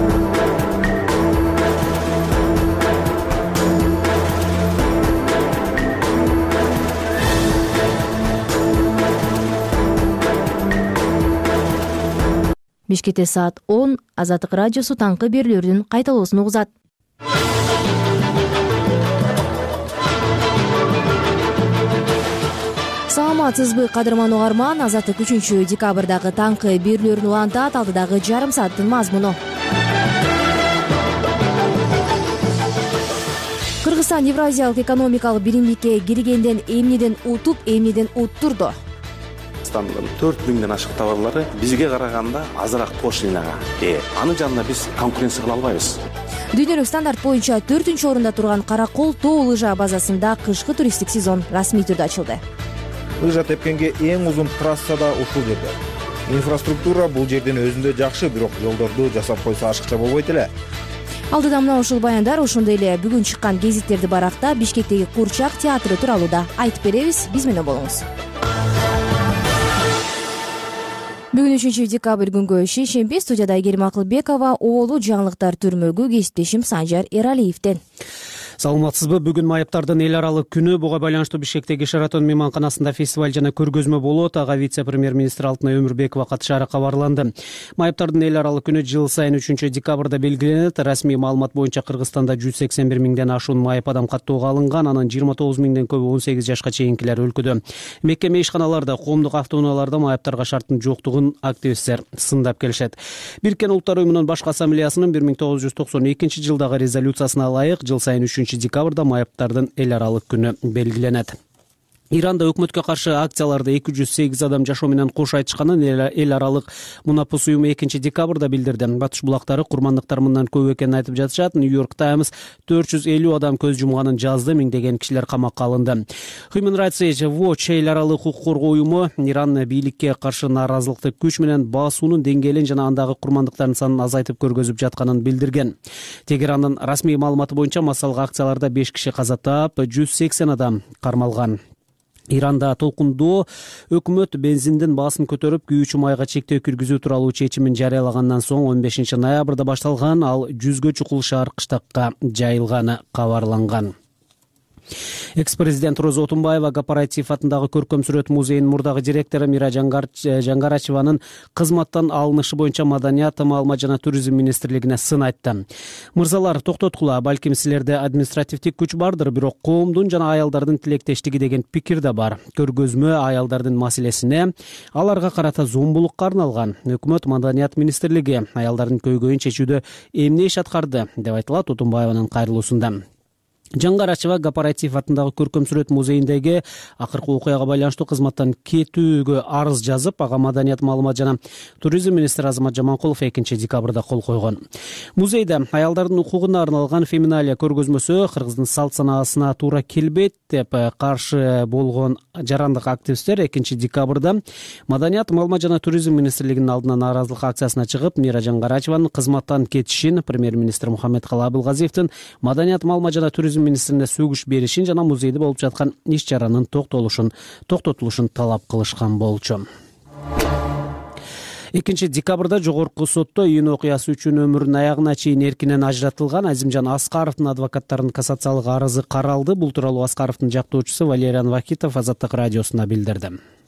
Бишкекте саат 10, Азаттык радиосу таңкы берүүлөрдүн кайталоосун угузат. Саламатсызбы, кадырман угарман, Азаттык 3 декабрдагы таңкы берүүлөрүн улантат. Алдыдагы жарым сааттын мазмуну. Кыргызстан Евразиялык экономикалык биримдикке киргенден эмнеден утуп, эмнеден уттурду? 4 миңден ашык товарлары бизге караганда азыраак пошлинага ээ. Аны жанында биз конкуренция кыла албайбыз. Дүйнөлүк стандарт боюнча 4-орунда турган Каракол тоо лыжа базасында кышкы туристтик сезон расмий түрдө ачылды. Лыжа тепкенге эң узун трасса да ушул жерде. Инфраструктура бул жердин өзүндө жакшы, бирок жолдорду жасап койсо ашыкча болбойт эле. Алдыда мына ушул баяндар, ошондой эле бүгүн чыккан гезиттерди баракта Бишкектеги Курчак театры тууралуу да айтып беребиз. Биз менен болуңуз. Бүгүн 3 декабрь күнгө шейшемби, студияда Айгерим Акылбекова, оолу жаңылыктар түрмөгү кесиптешим Санжар Эралиевден. Саламатсызбы, бүгүн майыптардын эл аралык күнү. Буга байланыштуу Бишкектеги Шаратон мейманканасында фестиваль жана көргөзмө болот. Ага вице-премьер-министр Алтынай Өмүрбекова катышаары кабарланды. Майыптардын эл аралык күнү жыл сайын 3 декабрда белгиленет. Расмий маалымат боюнча Кыргызстанда 181 миңден ашуун майып адам каттоого алынган, анын 29 миңден көбү 18 жашка чейинкилер өлкөдө. Мекеме ишканаларда, коомдук автоунааларда майыптарга шарттын жоктугун активисттер сындап келишет. Бириккен Улуттар уюмунун башкы ассамблеясынын 1992 жылдагы резолюциясына ылайык жыл сайын 3 декабрда майыптардын эл аралык күнү белгиленет. Иранда өкмөткө каршы акцияларда 208 адам жашоо менен кош айтышканын эл аралык Мунапус уюму 2 декабрда билдирди. Батыш булактары курмандыктар мындан көп экенин айтып жатышат. Нью-Йорк Таймс 450 адам көз жумганын жазды, миңдеген кишилер камакка алынды. Human Rights Watch эл аралык укук коргоо уюму Иран бийликке каршы нааразылыкты күч менен басуунун деңгээлин жана андагы курмандыктардын санын азайтып көргөзүп жатканын билдирген. Тегерандын расмий маалыматы боюнча массалык акцияларда 5 киши каза таап, 180 адам кармалган. Иранда толкундоо өкмөт бензиндин баасын көтөрүп, күйүүчү майга чектөө киргизүү тууралуу чечимин жарыялагандан соң 15 ноябрда башталган, ал 100гө чукул шаар кыштакка жайылганы кабарланган. Экс-президент Роза Отунбаева Кооператив атындагы көркөм сүрөт музейинин мурдагы директору Мира Жаңгарачеванын кызматтан алынышы боюнча Маданият, маалымат жана туризм министрлигине сын айтты. Мырзалар, токтоткула, балким силерде административдик күч бардыр, бирок коомдун жана аялдардын тилектештиги деген пикир да бар. Көргөзмө аялдардын маселесине, аларга карата зомбулукка арналган. Өкмөт, Маданият министрлиги аялдардын көйгөйүн чечүүдө эмне иш аткарды деп айтылат Отунбаеванын кайрылуусунда. Жаңгарачева Кооператив атындагы көркөм сүрөт музейиндеги акыркы окуяга байланыштуу кызматтан кетүүгө арыз жазып, ага Маданият, маалымат жана туризм министри Азамат Жаманкулов 2 декабрда кол койгон. Музейде аялдардын укугуна арналган феминалия көргөзмөсү Кыргыздын салт санаасына туура келбейт деп каршы болгон жарандык активисттер 2 декабрда Маданият, маалымат жана туризм министрлигинин алдына нааразылык акциясына чыгып, Мира Жаңгарачеванын кызматтан кетишин, премьер-министр Мухаммедкалы Абылгазиевдин Маданият, маалымат жана туризм министрине сөгүш беришин жана музейде болуп жаткан иш чаранын токтотулушун талап кылышкан болчу. 2 декабрда жогорку сотто июнь окуясы үчүн өмүрүнүн аягына чейин эркинен ажыратылган Азимжан Аскаровдун адвокаттарынын кассациялык арызы каралды. Бул тууралуу Аскаровдун жактоочусу Валериан Вахитов Азаттык радиосуна билдирди.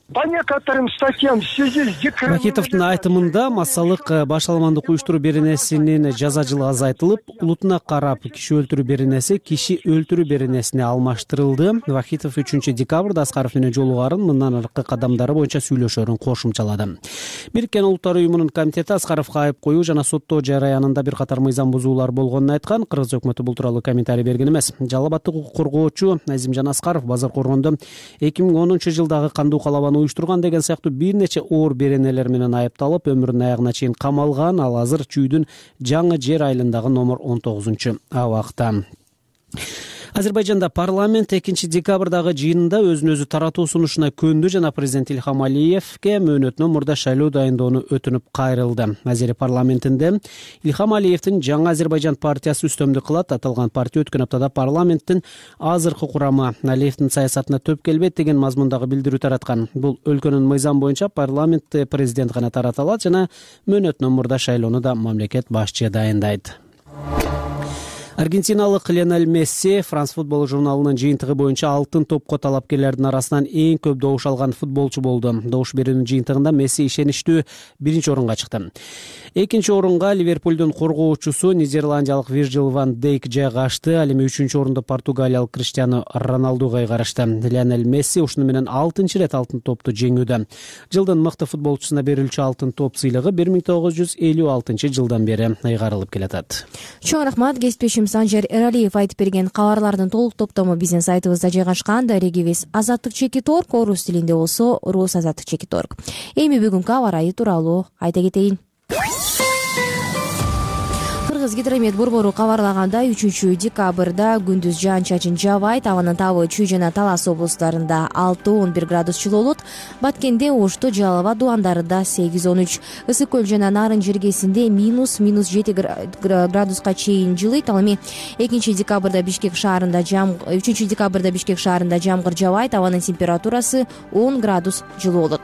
По некоторым статьям в связи с декретом Рахитовдун айтымында массалык башаламандык уюштуруу беренесинин жаза жылы азайтылып, улутуна карап киши өлтүрүү беренеси киши өлтүрүү беренесине алмаштырылды. Вахитов 3 декабрда Аскаров менен жолугарын мындан аркы кадамдары боюнча сүйлөшөөрүн кошумчалады. Бириккен Улуттар уюмунун комитети Аскаровго айып коюу жана соттоо жараянында бир катар мыйзам бузуулар болгонун айткан. Кыргыз өкмөтү бул тууралуу комментарий берген эмес. Жалал абаддык укук коргоочу Назимжан Аскаров базар коргондо 2010 жылдагы кандуу калабаны уюштурган деген сыяктуу бир нече оор беренелер менен айыпталып, өмүрүнүн аягына чейин камалган. Ал азыр Чүйдүн Жаңы Жер айылындагы номер 19 абакта. Азербайжанда парламент 2 декабрдагы жыйынында өзүн өзү таратуу сунушуна көндү жана президент Ильхам Алиевке мөөнөтүнөн мурда шайлоо дайындоону өтүнүп кайрылды. Азери парламентинде Ильхам Алиевдин Жаңы Азербайжан партиясы үстөмдүк кылат. Аталган партия өткөн аптада парламенттин азыркы курамы Алиевдин саясатына төп келбейт деген мазмундагы билдирүү тараткан. Бул өлкөнүн мыйзам боюнча парламентте президент гана тарата алат жана мөөнөтүнөн мурда шайлоону да мамлекет башчы дайындайт. Аргентиналык Лионель Месси Франс футбол журналынын жыйынтыгы боюнча алтын топко талапкерлердин арасынан эң көп добуш алган футболчу болду. Добуш берүүнүн жыйынтыгында Месси ишеничтүү 1-орунга чыкты. 2-орунга Ливерпулдун коргоочусу нидерландиялык Вирджил ван Дейк жайгашты. Ал эми 3-орунду португалиялык Криштиану Роналдуга ыйгарышты. Лионель Месси ушуну менен 6 рет алтын топту жеңүүдө. Жылдын мыкты футболчусуна берилчү алтын топ сыйлыгы 1956 жылдан бери ыйгарылып келатат. Чоң рахмат. Санжар Эралиев айтып берген кабарлардын толук топтому биздин сайтыбызда жайгашкан. Дарегибиз Азаттык Чекиторг, орус тилинде болсо Рус Азаттык Чекиторг. Эми бүгүнкү аба ырайы тууралуу айта кетейин. Кыргыз гидромет борбору кабарлаганда 3 декабрда күндүз жаан-чачын жаабайт. Абанын табы Чүй жана Талас облустарында 6-11 градус жылуу болот. Баткенде, Ошто, Жалал Абад дубандарында 8-13. Ысык көл жана Нарын жергесинде -7 градуска чейин жылыйт. Ал эми 3 декабрда Бишкек шаарында жамгыр жаабайт. Абанын температурасы 10 градус жылуу болот.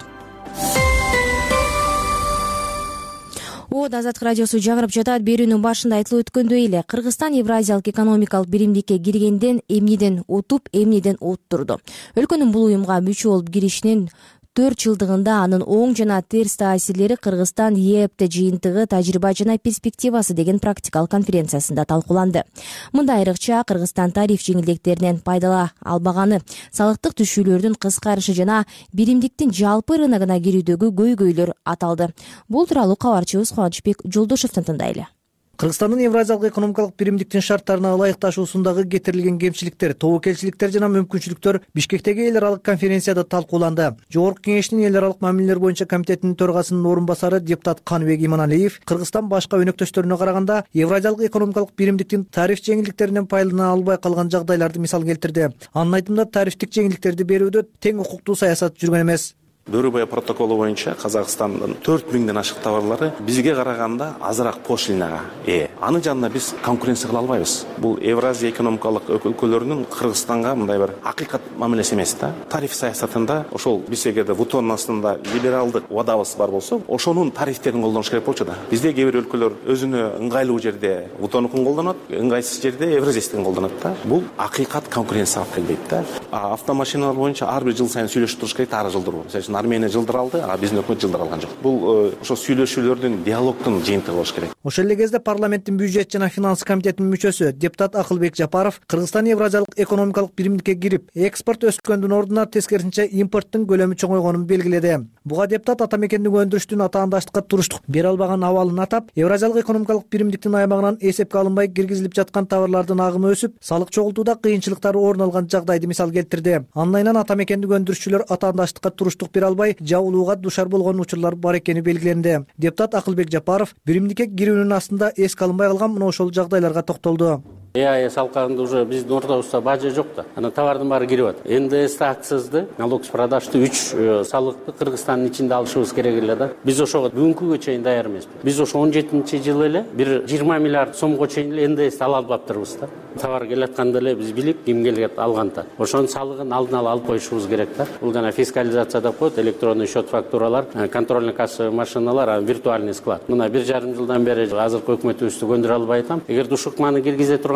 Азаттык радиосу жагырып жатат. Берүүнүн башында айтылып өткөндөй эле Кыргызстан Евразиялык экономикалык биримдикке киргенден эмнеден утуп, эмнеден уттурду. Өлкөнүн бул уюмга мүчө болуп киришинин 4 жылдыгында анын оң жана терс таасирлери Кыргызстан ЕЭПТ жыйынтыгы тажрыйба жана перспективасы деген практикалык конференциясында талкууланды. Мында айрыкча Кыргызстан тариф жеңилдиктеринен пайдала албаганы, салыктык түшүүлөрдүн кыскарышы жана биримдиктин жалпы рыногуна кирүүдөгү көйгөйлөр аталды. Бул тууралуу кабарчыбыз Кубанычбек Жолдошевдон тыңдайлы. Кыргызстандын Евразиялык экономикалык биримдиктин шарттарына ылайыкташуусундагы кетирилген кемчиликтер, тобокелчиликтер жана мүмкүнчүлүктөр Бишкектеги эл аралык конференцияда талкууланды. Жогорку кеңештин эл аралык мамилелер боюнча комитетинин төрагасынын орун басары депутат Каныбек Иманалиев Кыргызстан башка өнөктөштөрүнө караганда Евразиялык экономикалык биримдиктин тариф жеңилдиктеринен пайдалана албай калган жагдайларды мисал келтирди. Анын айтымында тарифтик жеңилдиктерди берүүдө тең укуктуу саясат жүргөн эмес. Бөрүбай протоколу боюнча Казакстандын 4000ден ашык товарлары бизге караганда азыраак пошлинага ээ. Анын жанында биз конкуренция кыла албайбыз. Бул Евразия экономикалык өлкөлөрүнүн Кыргызстанга мындай бир акыйкат мамилеси эмес да. Тариф саясатында ошол биз эгерде ВТОнун астында либералдык убадабыз бар болсо, ошонун тарифтерин колдонуш керек болчу да. Бизде кээ бир өлкөлөр өзүнө ыңгайлуу жерде ВТОнукун колдонот, ыңгайсыз жерде Евразиястын колдонот да. Бул акыйкат конкуренция алып келбейт да. Автомашиналар боюнча ар бир жыл сайын сүйлөшүп туруш керек, ар жылдыруу. Армения жылдыр алды, а биздин өкмөт жылдыр алган жок. Бул ошо сүйлөшүүлөрдүн, диалогдун жыйынтыгы болуш керек. Ошол эле кезде парламенттин бюджет жана финанс комитетинин мүчөсү депутат Акылбек Жапаров Кыргызстан Евразиялык экономикалык биримдикке кирип, экспорт өскөндүн ордуна тескерисинче импорттун көлөмү чоңойгонун белгиледи. Буга депутат ата мекендик өндүрүштүн атаандаштыкка туруштук бере албаган абалын атап, Евразиялык экономикалык биримдиктин аймагынан эсепке алынбай киргизилип жаткан товарлардын агымы өсүп, салык чогултууда кыйынчылыктар орун алган жагдайды мисал келтирди. Андан кийин ата мекендик өндүрүшчүлөр атаандаштыкка туруштук бере албай, жабылууга душар болгон учурлар бар экени белгиленди. Депутат Акылбек Жапаров биримдикке кирүүнүн астында эске алынбай калган мына ошол жагдайларга токтолду. ЭАЭС алкагында уже биздин ортобузда бажа жок да. Анан товардын баары кирип атат. НДС акцизди, налог с продажды 3 салыкты Кыргызстандын ичинде алышыбыз керек эле да. Биз ошого бүгүнкүгө чейин даяр эмеспиз. Биз ошо 17-жылы эле бир 20 миллиард сомго чейин эле НДС ала албаптырбыз да. Товар келатканда эле биз билип, ким келет алганда. Ошонун салыгын алдын ала алып коюшубуз керек да. Бул жана фискализация деп коет, электронный счет фактуралар, контрольный кассовый машиналар, виртуальный склад. Мына 1,5 жылдан бери азыркы өкмөтүбүздү көндүрө албай атам. Эгер ушул ыкманы киргизе турган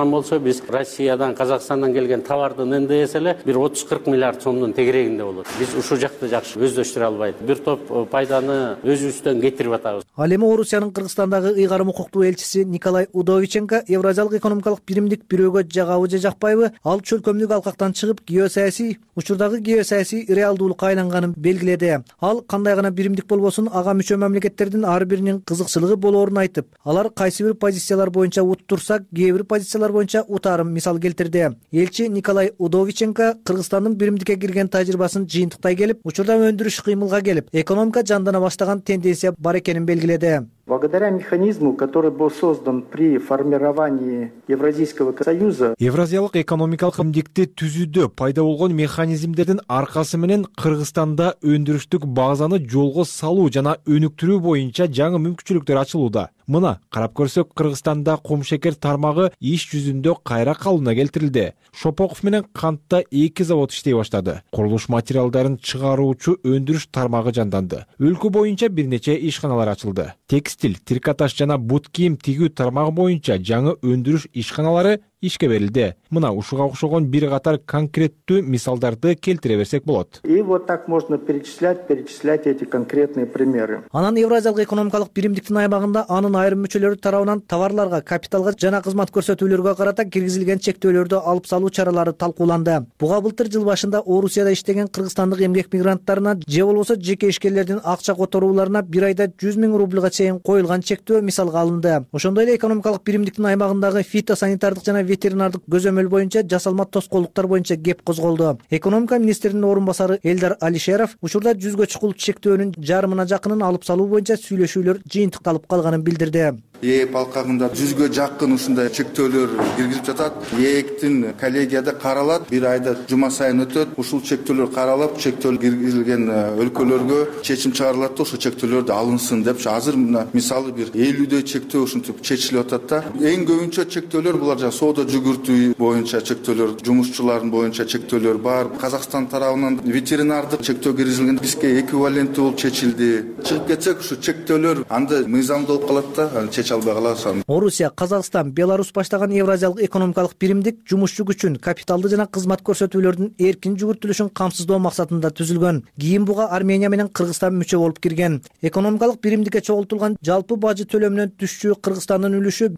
турган болсо, биз Россиядан, Казакстандан келген товардын НДС эле 30-40 миллиард сомдун тегерегинде болот. Биз ушул жакты жакшы өздөштүрө албайт. Бир топ пайданы өзүбүздөн кетирип атабыз. Ал эми Орусиянын Кыргызстандагы ыйгарым укуктуу элчиси Николай Удовиченко Евразиялык экономикалык биримдик бирөөгө жагабы же жакпайбы, ал чөлкөмдүк алкактан чыгып геосаясий учурдагы геосаясий реалдуулукка айланганын белгиледи. Ал кандай гана биримдик болбосун ага мүчө мамлекеттердин ар биринин кызыкчылыгы болоорун айтып, алар кайсы бир позициялар боюнча уттурса, кээ бир позициялар боюнча утаарын мисал келтирди. Элчи Николай Удовиченко Кыргызстандын биримдикке кирген тажрыйбасын жыйынтыктай келип, учурда өндүрүш кыймылга келип, экономика жандана баштаган тенденция бар экенин белгиледи. Благодаря механизму, который был создан при формировании Евразийского союза, Евразиялык экономикалык биримдикти түзүүдө пайда болгон механизмдердин аркасы менен Кыргызстанда өндүрүштүк базаны жолго салуу жана өнүктүрүү боюнча жаңы мүмкүнчүлүктөр ачылууда. Мына карап көрсөк, Кыргызстанда кумшекер тармагы иш жүзүндө кайра калыбына келтирилди. Шопоков менен кантта 2 завод иштей баштады. Курулуш материалдарын чыгаруучу өндүрүш тармагы жанданды. Өлкө боюнча бир нече ишканалар ачылды. Текстиль, трикотаж жана бут кийим тигүү тармагы боюнча жаңы өндүрүш ишканалары ишке берилди. Мына ушуга окшогон бир катар конкреттүү мисалдарды келтире берсек болот. И вот так можно перечислять эти конкретные примеры. Анан Евразиялык экономикалык биримдиктин аймагында анын айрым мүчөлөрү тарабынан товарларга, капиталга жана кызмат көрсөтүүлөргө карата киргизилген чектөөлөрдү алып салуу чаралары талкууланды. Буга былтыр жыл башында Орусияда иштеген кыргызстандык эмгек мигранттарына же болбосо жеке ишкерлердин акча которууларына бир айда 100 000 рубльга чейин коюлган чектөө мисалга алынды. Ошондой эле экономикалык биримдиктин аймагындагы фитосанитардык жана ветеринардык көзөмөл боюнча жасалма тоскоолдуктар боюнча кеп козголду. Экономика министринин орун басары Элдар Алишеров учурда 100гө чукул чектөөнүн жарымына жакынын алып салуу боюнча сүйлөшүүлөр жыйынтыкталып калганын билдирди. ээп алкагында 100гө жакын ушундай чектөөлөр киргизип жатат. ээктин коллегияда каралат, бир айда жума сайын өтөт. Ушул чектөөлөр каралып, чектөөл киргизилген өлкөлөргө чечим чыгарылат да ошол чектөөлөрдү алынсын деп. Азыр мисалы бир 50дөй чектөө ушинтип чечилип атат да. Эң көбүнчө чектөөлөр булар жана соода жүгүртүү боюнча чектөөлөр, жумушчулардын боюнча чектөөлөр бар. Казакстан тарабынан ветеринардык чектөө киргизилген, бизге эквиваленти болуп чечилди. Чыгып кетсек ушу чектөөлөр анда мыйзамдуу болуп калат да. Орусия, Казакстан, Беларусь баштаган Евразиялык экономикалык биримдик жумушчу күчүн, капиталды жана кызмат көрсөтүүлөрдүн эркин жүгүртүлүшүн камсыздоо максатында түзүлгөн. Кийин буга Армения менен Кыргызстан мүчө болуп кирген. Экономикалык биримдикке чогултулган жалпы бажы төлөмүнөн түшчү Кыргызстандын үлүшү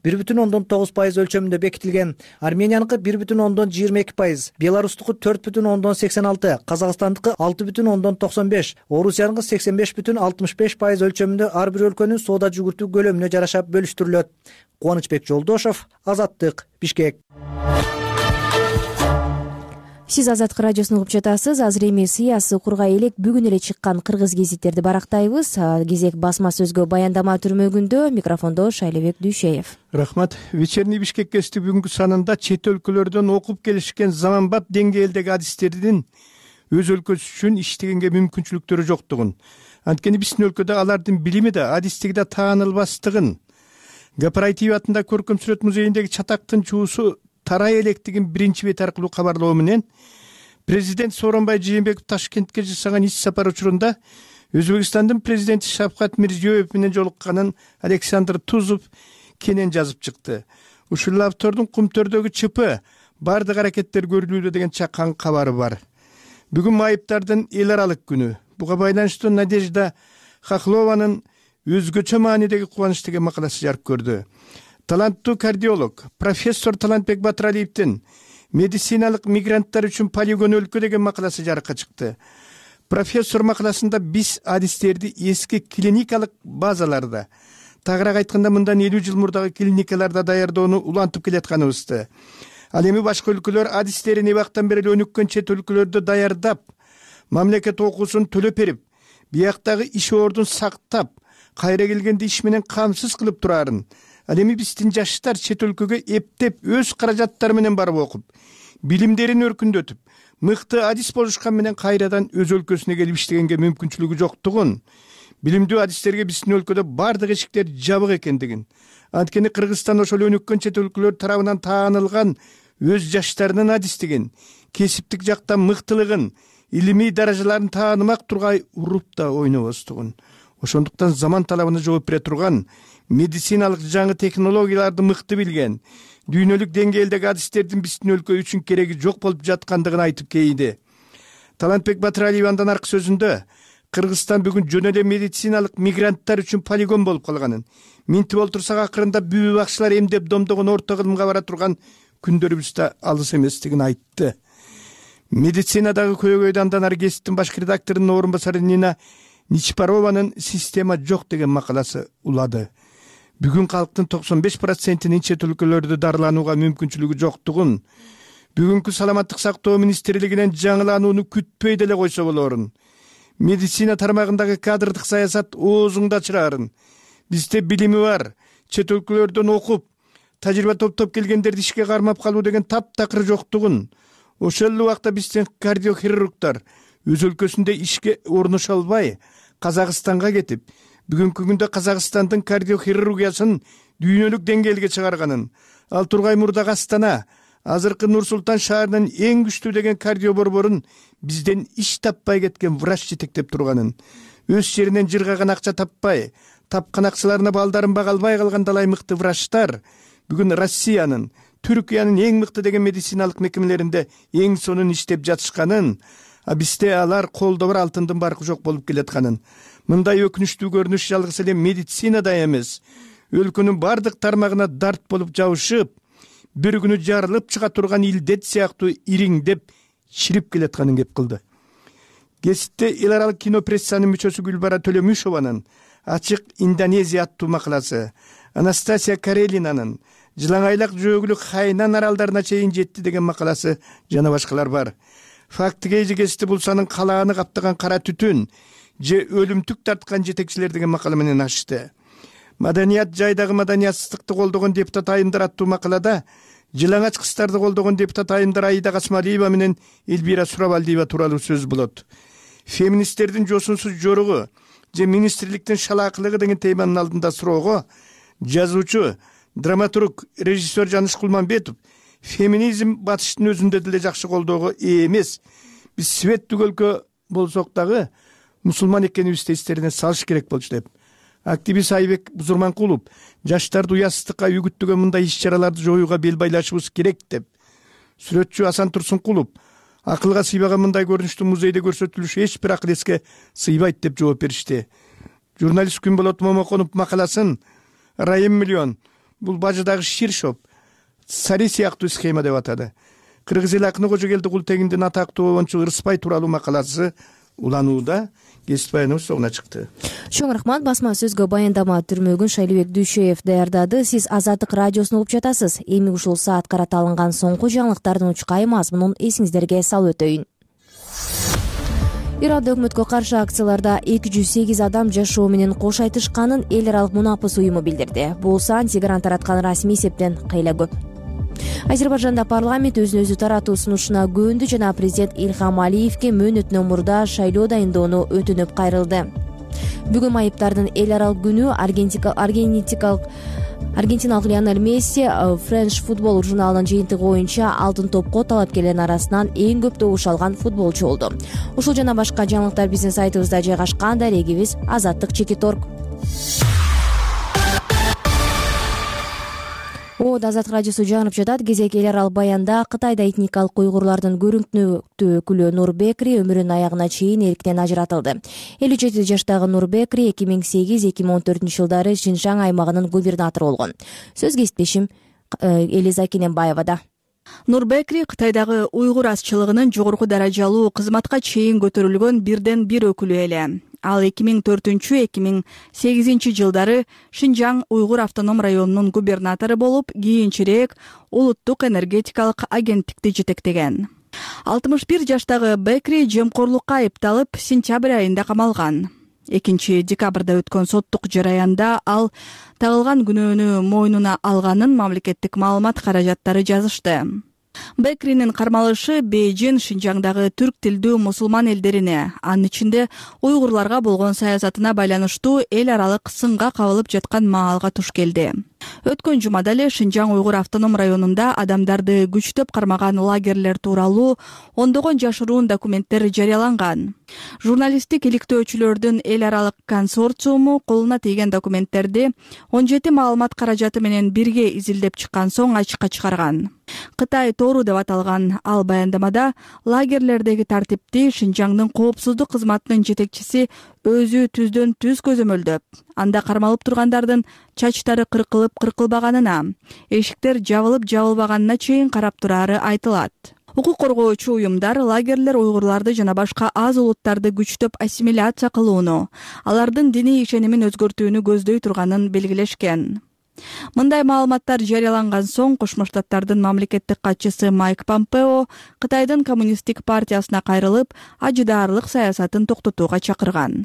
1,9% өлчөмүндө бекитилген. Арменияныкы 1,22%, Беларустуку 4,86%, Казакстандыкы 6,95%, Орусияныкы 85,65% өлчөмүндө ар бир өлкөнүн соода жүгүртүү көлөмүнө жараша бөлүштүрүлөт. Кубанычбек Жолдошов, Азаттык, Бишкек. Сиз Азаттык радиосун угуп жатасыз. Азыр эми сыясый кургай элек бүгүн эле чыккан кыргыз гезиттерди барактайбыз. Кезек басма сөзгө баяндама түрмөгүндө. Микрофондо Шайлебек Дүйшеев. Рахмат. Вечерний Бишкек гезити бүгүнкү санында чет өлкөлөрдөн окуп келишкен заманбап деңгээлдеги адистердин өз өлкөсү үчүн иштегенге мүмкүнчүлүктөрү жоктугун, анткени биздин өлкөдө алардын билими да, адистиги да таанылбастыгын, Гапарайтиев атында көркөм сүрөт музейиндеги чатактын чуусу тарай электигин биринчи бет аркылуу кабарлоо менен президент Сооронбай Жээнбеков Ташкентке жасаган иш сапар учурунда Өзбекстандын президенти Шавкат Мирзиёев менен жолукканын Александр Тузов кенен жазып чыкты. Ушул автордун Кумтөрдөгү ЧП бардык аракеттер көрүлүүдө деген чакан кабары бар. Бүгүн майыптардын эл аралык күнү. Буга байланыштуу Надежда Хохлованын өзгөчө маанидеги кубаныч деген макаласы жарык көрдү. Таланттуу кардиолог профессор Талантбек Батыралиевдин медициналык мигранттар үчүн полигон өлкө деген макаласы жарыкка чыкты. Профессор макаласында биз адистерди эски клиникалык базаларда, тагыраак айтканда мындан 50 жыл мурдагы клиникаларда даярдоону улантып келатканыбызды. Ал эми башка өлкөлөр адистерин эбактан бери өнүккөн чет өлкөлөрдө даярдап, мамлекет окуусун төлөп берип, бияктагы иш ордун сактап, кайра келгенде иш менен камсыз кылып турарын. Ал эми биздин жаштар чет өлкөгө эптеп өз каражаттары менен барып окуп, билимдерин өркүндөтүп, мыкты адис болушкан менен кайрадан өз өлкөсүнө келип иштегенге мүмкүнчүлүгү жоктугун, билимдүү адистерге биздин өлкөдө бардык эшиктер жабык экендигин, анткени Кыргызстан ошол өнүккөн чет өлкөлөр тарабынан таанылган өз жаштарынын адистигин, кесиптик жактан мыктылыгын, илимий даражаларын таанымак тургай уруп да ойнобостугун. Ошондуктан заман талабына жооп бере турган, медициналык жаңы технологияларды мыкты билген, дүйнөлүк деңгээлдеги адистердин биздин өлкө үчүн кереги жок болуп жаткандыгын айтып кейиди. Талантбек Батыралиев андан аркы сөзүндө Кыргызстан бүгүн жөн эле медициналык мигранттар үчүн полигон болуп калганын, минтип олтурсак акырында бүбү бакчылар эмдеп домдогон орто кылымга бара турган күндөрүбүз да алыс эместигин айтты. Медицинадагы көйгөйдү андан ары кесиптин баш редакторунун орун басары Нина Ничпарованын система жок деген макаласы улады. Бүгүн калктын 95%-нин чет өлкөлөрдө дарыланууга мүмкүнчүлүгү жоктугун, бүгүнкү саламаттык сактоо министрлигинен жаңыланууну күтпөй деле койсо болорун. Медицина тармагындагы кадрдык саясат оозуңду ачырарын. Бизде билими бар, чет өлкөлөрдөн окуп, тажрыйба топтоп келгендерди ишке кармап калуу деген таптакыр жоктугун, ошол эле убакта биздин кардиохирургдар өз өлкөсүндө ишке орношо албай, Казакстанга кетип, бүгүнкү күндө Казакстандын кардиохирургиясын дүйнөлүк деңгээлге чыгарганын, ал Тургай мурдагы Астана, азыркы Нур-Султан шаарынын эң күчтүү деген кардио борборун бизден иш таппай кеткен врач жетектеп турганын, өз жеринен жыргаган акча таппай, тапкан акчаларына балдарын бага албай калган далай мыкты врачтар бүгүн Россиянын, Түркиянын эң мыкты деген медициналык мекемелеринде эң сонун иштеп жатышканын, а бизде алар колдо бар алтындын баркы жок болуп келатканын. Мындай өкүнүчтүү көрүнүш жалгыз эле медицинада эмес, өлкөнүн бардык тармагына дарт болуп жабышып, бир күнү жарылып чыга турган илдет сыяктуу ириңдеп чирип келатканын кеп кылды. Кесипте эл аралык кино прессанын мүчөсү Гүлбара Төлөмүшованын Ачык Индонезия аттуу макаласы, Анастасия Карелинанын Жылаңайлак жөөгүлүк Хайнан аралдарына чейин жетти деген макаласы жана башкалар бар. Фактыге эжегести булсанын калааны каптаган кара түтүн же өлүмтүк тарткан жетекчилер деген макала менен ачты. Маданият жайдагы маданиятсыздыкты колдогон депутат Айымдар аттуу макалада жылаңач кыздарды колдогон депутат Айымдар Аида Касмалиева менен Эльвира Сурабалдиева тууралуу сөз болот. Феминисттердин жосунсуз жоругу же министрликтин шалаакылыгы деген теманын алдында суроого жазуучу, драматург, режиссер Жаныш Кулманбетов феминизм батыштын өзүндө деле жакшы колдоого ээ эмес. Биз светтик өлкө болсок дагы мусулман экенибизди эстерине салыш керек болчу деп. Активист Айбек Бузурманкулов жаштарды уятсыздыкка үгүттөгөн мындай иш-чараларды жоюуга бел байлашыбыз керек деп. Сүрөтчү Асан Турсункулов акылга сыйбаган мындай көрүнүштү музейде көрсөтүлүшү эч бир акыл эске сыйбайт деп жооп беришти. Журналист Күнболот Момоконов макаласын Райым миллион бул бажыдагы ширшоп сари сыяктуу схема деп атады. Кыргыз эл акыны Кожогелди Култегиндин атактуу обончу Ырыспай тууралуу макаласы уланууда. Кесип баяныбыз соңуна чыкты. Чоң рахмат. Басма сөзгө баяндама түрмөгүн Шайлыбек Дүйшөев даярдады. Сиз Азаттык радиосун угуп жатасыз. Эми ушул саат карата алынган соңку жаңылыктардын учкай мазмунун эсиңиздерге салып өтөйүн. Иранда өкмөткө каршы акцияларда 208 адам жашоо менен кош айтышканын эл аралык мунапыс уюму билдирди. Бул сан Тегеран тараткан расмий эсептен кыйла көп. Азербайжанда парламент өзүн өзү таратуу сунушуна көндү жана президент Илхам Алиевке мөөнөтүнөн мурда шайлоо дайындоону өтүнүп кайрылды. Бүгүн майыптардын эл аралык күнү аргентиналык Лионель Месси French Football журналынын жыйынтыгы боюнча алтын топко талапкерлердин арасынан эң көп добуш алган футболчу болду. Ушул жана башка жаңылыктар биздин сайтыбызда жайгашкан. Дарегибиз Азаттык Чекиторг. Азаттык радиосу жаңырып жатат. Кезек эл аралык баянда Кытайда этникалык уйгурлардын көрүнүктүү өкүлү Нур Бекри өмүрүнүн аягына чейин эрктен ажыратылды. 57 жаштагы Нур Бекри 2008-2014 жылдары Шинжаң аймагынын губернатору болгон. Сөз кесиптешим Элиза Кененбаевада. Нур Бекри Кытайдагы уйгур азчылыгынын жогорку даражалуу кызматка чейин көтөрүлгөн бирден бир өкүлү эле. Ал 2004-2008 жылдары Шинжаң уйгур автоном районунун губернатору болуп, кийинчерээк улуттук энергетикалык агенттикти жетектеген. 61 жаштагы Бекри жемкорлукка айыпталып, сентябрь айында камалган. 2 декабрда өткөн соттук жараянда ал тагылган күнөөнү мойнуна алганын мамлекеттик маалымат каражаттары жазышты. Бекринин кармалышы Бейжин Шинжаңдагы түрк тилдүү мусулман элдерине, анын ичинде уйгурларга болгон саясатына байланыштуу эл аралык сынга кабылып жаткан маалга туш келди. Өткөн жумада эле Шинжаң уйгур автоном районунда адамдарды күчтөп кармаган лагерлер тууралуу ондогон жашыруун документтер жарыяланган. Журналисттик иликтөөчүлөрдүн эл аралык консорциуму колуна тийген документтерди 17 маалымат каражаты менен бирге изилдеп чыккан соң ачыкка чыгарган. Кытай тору деп аталган ал баяндамада лагерлердеги тартипти Шинжаңдын коопсуздук кызматынын жетекчиси өзү түздөн түз көзөмөлдөп, анда кармалып тургандардын чачтары кыркылып кыркылбаганына, эшиктер жабылып жабылбаганына чейин карап турары айтылат. Укук коргоочу уюмдар лагерлер уйгурларды жана башка аз улуттарды күчтөп ассимиляция кылууну, алардын диний ишенимин өзгөртүүнү көздөй турганын белгилешкен. Мындай маалыматтар жарыяланган соң Кошмо Штаттардын мамлекеттик катчысы Майк Помпео Кытайдын коммунисттик партиясына кайрылып, ажыдаарлык саясатын токтотууга чакырган.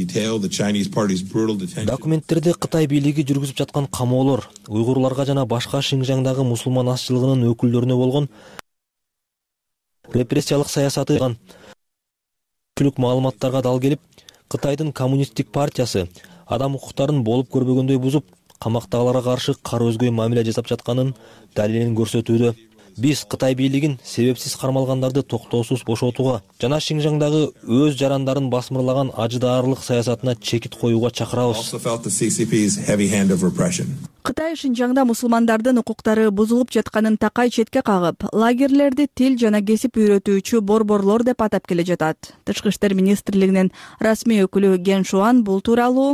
Документтерде Кытай бийлиги жүргүзүп жаткан камоолор, уйгурларга жана башка Шинжаңдагы мусулман азчылыгынын өкүлдөрүнө болгон репрессиялык саясаты маалыматтарга дал келип, Кытайдын коммунисттик партиясы адам укуктарын болуп көрбөгөндөй бузуп, камактагыларга каршы кар өзгөй мамиле жасап жатканын далилин көрсөтүүдө. Биз Кытай бийлигин себепсиз кармалгандарды токтоосуз бошотууга жана Шинжаңдагы өз жарандарын басмырлаган ажыдаарлык саясатына чекит коюуга чакырабыз. Кытай Шинжаңда мусулмандардын укуктары бузулуп жатканын такай четке кагып, лагерлерди тил жана кесип үйрөтүүчү борборлор деп атап келе жатат. Тышкы иштер министрлигинин расмий өкүлү Ген Шуан бул тууралуу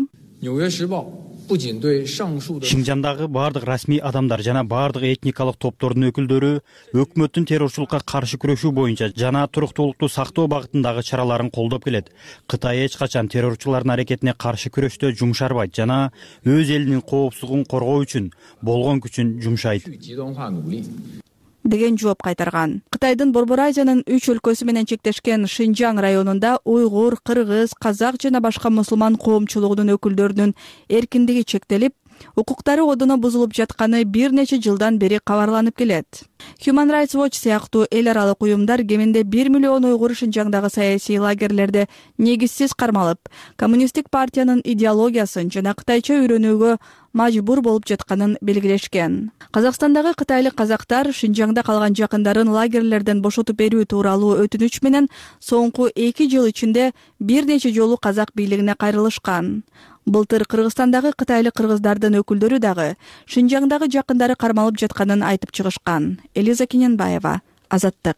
Шинжаңдагы бардык расмий адамдар жана бардык этникалык топтордун өкүлдөрү өкмөттүн террорчулукка каршы күрөшүү боюнча жана туруктуулукту сактоо багытындагы чараларын колдоп келет. Кытай эч качан террорчулардын аракетине каршы күрөштө жумшарбайт жана өз элинин коопсуздугун коргоо үчүн болгон күчүн жумшайт деген жооп кайтарган. Кытайдын Борбор Азиянын 3 өлкөсү менен чектешкен Шинжаң районунда уйгур, кыргыз, казак жана башка мусулман коомчулугунун өкүлдөрүнүн эркиндиги чектелип, укуктары одоно бузулуп жатканы бир нече жылдан бери кабарланып келет. Human Rights Watch сыяктуу эл аралык уюмдар кеминде 1 миллион уйгур Шинжаңдагы саясий лагерлерде негизсиз кармалып, коммунисттик партиянын идеологиясын жана кытайча үйрөнүүгө мажбур болуп жатканын белгилешкен. Казакстандагы кытайлык казактар Шинжаңда калган жакындарын лагерлерден бошотуп берүү тууралуу өтүнүч менен соңку 2 жыл ичинде бир нече жолу казак бийлигине кайрылышкан. Былтыр Кыргызстандагы кытайлык кыргыздардын өкүлдөрү дагы Шинжаңдагы жакындары кармалып жатканын айтып чыгышкан. Элиза Кененбаева, Азаттык.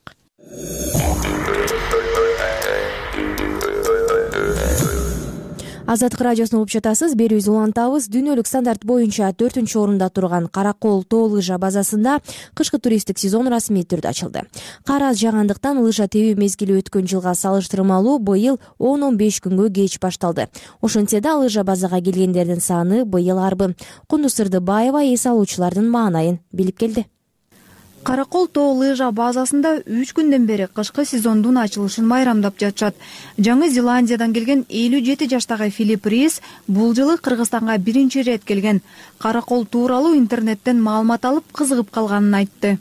Азаттык радиосун угуп жатасыз. Берүүбүздү улантабыз. Дүйнөлүк стандарт боюнча 4-орунда турган Каракол тоо лыжа базасында кышкы туристтик сезон расмий түрдө ачылды. Кар аз жаагандыктан лыжа тебүү мезгили өткөн жылга салыштырмалуу быйыл 10-15 күнгө кеч башталды. Ошентсе да лыжа базага келгендердин саны быйыл арбы. Кундуз Сырдыбаева эс алуучулардын маанайын билип келди. Каракол тоо лыжа базасында 3 күндөн бери кышкы сезондун ачылышын майрамдап жатышат. Жаңы Зеландиядан келген 57 жаштагы Филипп Рис бул жылы Кыргызстанга биринчи ирет келген. Каракол тууралуу интернеттен маалымат алып кызыгып калганын айтты.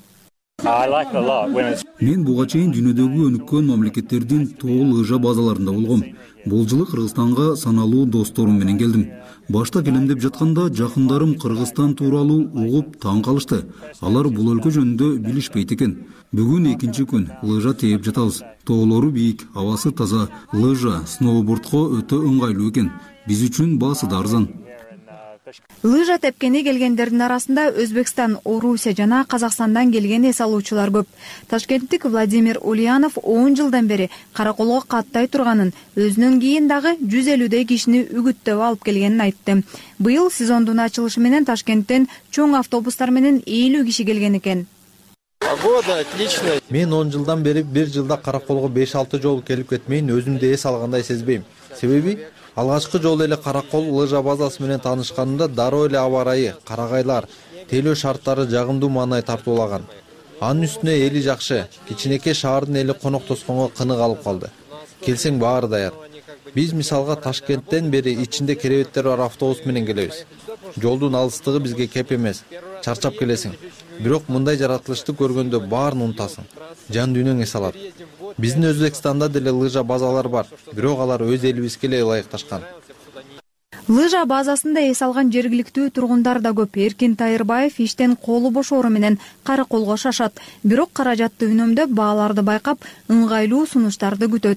Мен буга чейин дүйнөдөгү өнүккөн мамлекеттердин тоо лыжа базаларында болгом. Бул жылы Кыргызстанга саналуу досторум менен келдим. Башта келем деп жатканда жакындарым Кыргызстан тууралуу угуп таң калышты. Алар бул өлкө жөнүндө билишпейт экен. Бүгүн экинчи күн лыжа тээп жатабыз. Тоолору бийик, абасы таза. Лыжа, сноубордко өтө ыңгайлуу экен. Биз үчүн баасы да арзан. Лыжа тепкени келгендердин арасында Өзбекстан, Орусия жана Казакстандан келген эс алуучулар көп. Ташкенттик Владимир Ульянов 10 жылдан бери Караколго каттай турганын, өзүнөн кийин дагы 150 кишини үгүттөп алып келгенин айтты. Быйыл сезондун ачылышы менен Ташкенттен чоң автобустар менен 50 киши келген экен. Погода отличная. Мен 10 жылдан бери бир жылда Караколго 5-6 жолу келип кетмейин, өзүмдү эс алгандай сезбейм. Себеби алгачкы жолу эле Каракол лыжа базасы менен таанышканымда дароо эле аба ырайы, карагайлар, тейлөө шарттары жагымдуу маанай тартуулаган. Анын үстүнө эли жакшы, кичинекей шаардын эли коноктошконго кынык алып калды. Келсең баары даяр. Биз мисалга Ташкенттен бери ичинде керебеттери бар автобус менен келебиз. Жолдун алыстыгы бизге кеп эмес, чарчап келесиң. Бирок мындай жаратылышты көргөндө баарын унутасың. Жан дүйнөң эс алат. Биздин Өзбекстанда деле лыжа базалар бар, бирок алар өз элибизге эле ылайыкташкан. Лыжа базасында эс алган жергиликтүү тургундар да көп. Эркин Тайырбаев иштен колу бошоору менен Караколго шашат. Бирок каражатты үнөмдөп, бааларды байкап, ыңгайлуу сунуштарды күтөт.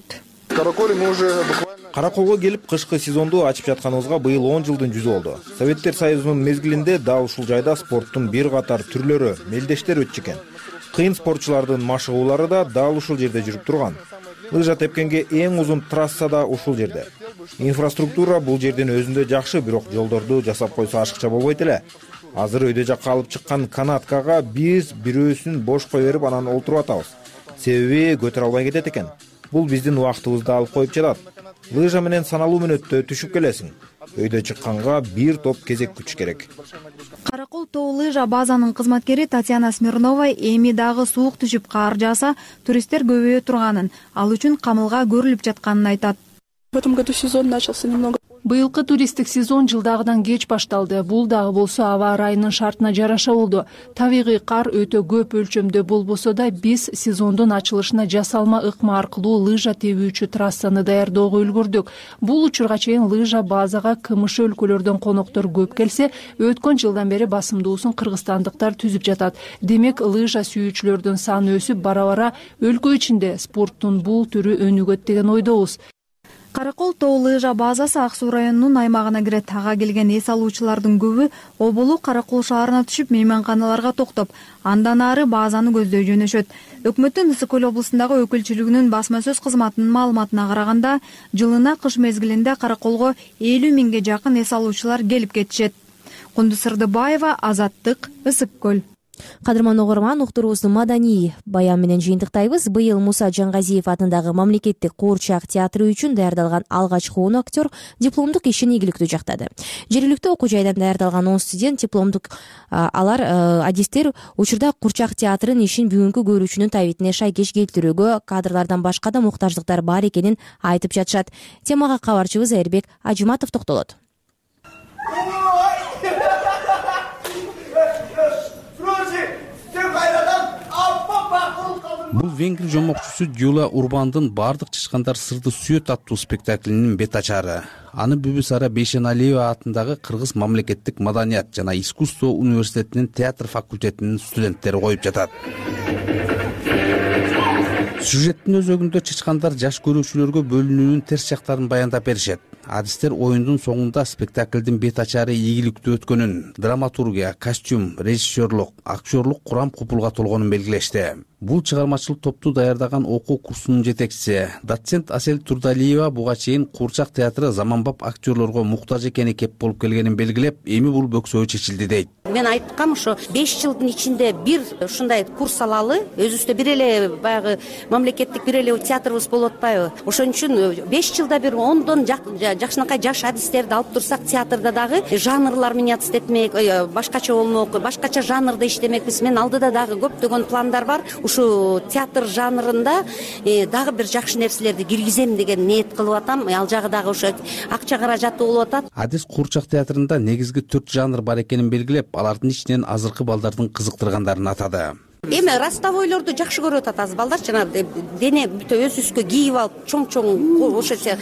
Караколго келип кышкы сезонду ачып жатканыбызга быйыл 10 жылдын жүзү болду. Советтер Союзунун мезгилинде дал ушул жайда спорттун бир катар түрлөрү, мелдештер өтчү экен. Кыйын спортчулардын машыгуулары да дал ушул жерде жүрүп турган. Лыжа тепкенге эң узун трасса да ушул жерде. Инфраструктура бул жердин өзүндө жакшы, бирок жолдорду жасап койсо ашыкча болбойт эле. Азыр өйдө жакка алып чыккан канаткага биз бирөөсүн бош кое берип анан олтуруп атабыз. Себеби көтөрө албай кетет экен. Бул биздин убактыбызды алып коюп жатат. Лыжа менен саналуу мүнөттө түшүп келесиң. Өйдө чыкканга бир топ кезек күтүш керек. Каракол тоо лыжа базанын кызматкери Татьяна Смирнова эми дагы суук түшүп кар жааса, туристтер көбөйө турганын, ал үчүн камылга көрүлүп жатканын айтат. В этом году сезон начался немного. Быйылкы туристтик сезон жылдагыдан кеч башталды. Бул дагы болсо аба ырайынын шартына жараша болду. Табигый кар өтө көп өлчөмдө болбосо да биз сезондун ачылышына жасалма ыкма аркылуу лыжа тебүүчү трассаны даярдоого үлгүрдүк. Бул учурга чейин лыжа базага КМШ өлкөлөрдөн коноктор көп келсе, өткөн жылдан бери басымдуусун кыргызстандыктар түзүп жатат. Демек, лыжа сүйүүчүлөрдүн саны өсүп бара-бара өлкө ичинде спорттун бул түрү өнүгөт деген ойдобуз. Каракол тоо лыжа базасы Ак Суу районунун аймагына кирет. Ага келген эс алуучулардын көбү Оболу Каракол шаарына түшүп мейманканаларга токтоп, андан ары базаны көздөй жөнөшөт. Өкмөттүн Ысык Көл облусундагы өкүлчүлүгүнүн басма сөз кызматынын маалыматына караганда, жылына кыш мезгилинде Караколго 50 миңге жакын эс алуучулар келип кетишет. Кундуз Сырдыбаева, Азаттык, Ысык Көл. Кадырман угарман, уктуруубузду маданий баян менен жыйынтыктайбыз. Быйыл Муса Жангазиев атындагы мамлекеттик куурчак театры үчүн даярдалган алгачкы 10 актер дипломдук ишин ийгиликтүү жактады. Жергиликтүү окуу жайдан даярдалган 10 студент дипломдук адистер учурда куурчак театрынын ишин бүгүнкү көрүүчүнүн табитине шайкеш келтирүүгө кадрlardan башка да муктаждыктар бар экенин айтып жатышат. Темага кабарчыбыз Эрбек Ажыматов токтолот. Бул венгр жомокчусу Дюла Урбандын Бардык чычкандар сырды сүйөт аттуу спектаклинин бет ачары. Аны Бүбүсара Бейшеналиева атындагы Кыргыз мамлекеттик маданият жана искусство университетинин театр факультетинин студенттери коюп жатат. Сюжеттин өзөгүндө чычкандар жаш көрүүчүлөргө бөлүнүүнүн терс жактарын баяндап беришет. Адистер оюндун соңунда спектаклдин бет ачары ийгиликтүү өткөнүн, драматургия, костюм, режиссерлук, актерлук курам купулга толгонун белгилешти. Бул чыгармачыл топту даярдаган окуу курсунун жетекчиси, доцент Асел Турдалиева буга чейин куурчак театры заманбап актерлорго муктаж экени кеп болуп келгенин белгилеп, эми бул бөксөө чечилди дейт. Мен айткам, ошо 5 жылдын ичинде бир ушундай курс алалы, өзүбүздө бир эле баягы мамлекеттик бир эле театрыбыз болуп атпайбы? Ошон үчүн 5 жылда бир 10дон жакшынакай жаш адистерди алып турсак, театрда дагы жанрлар меняться этмек, башкача болмок, башкача жанрда иштемекпиз. Мен алдыда дагы көптөгөн пландар бар. Ушу театр жанрында дагы бир жакшы нерселерди киргизем деген ниет кылып атам. Ал жагы дагы ошо акча каражаты болуп атат. Адис куурчак театрында негизги 4 жанр бар экенин белгилеп, алардын ичинен азыркы балдардын кызыктыргандарын атады. Эми ростовойлорду жакшы көрүп атат аз балдар, жана дене бүтө өз-өзгө кийип алып, чоң-чоң ошо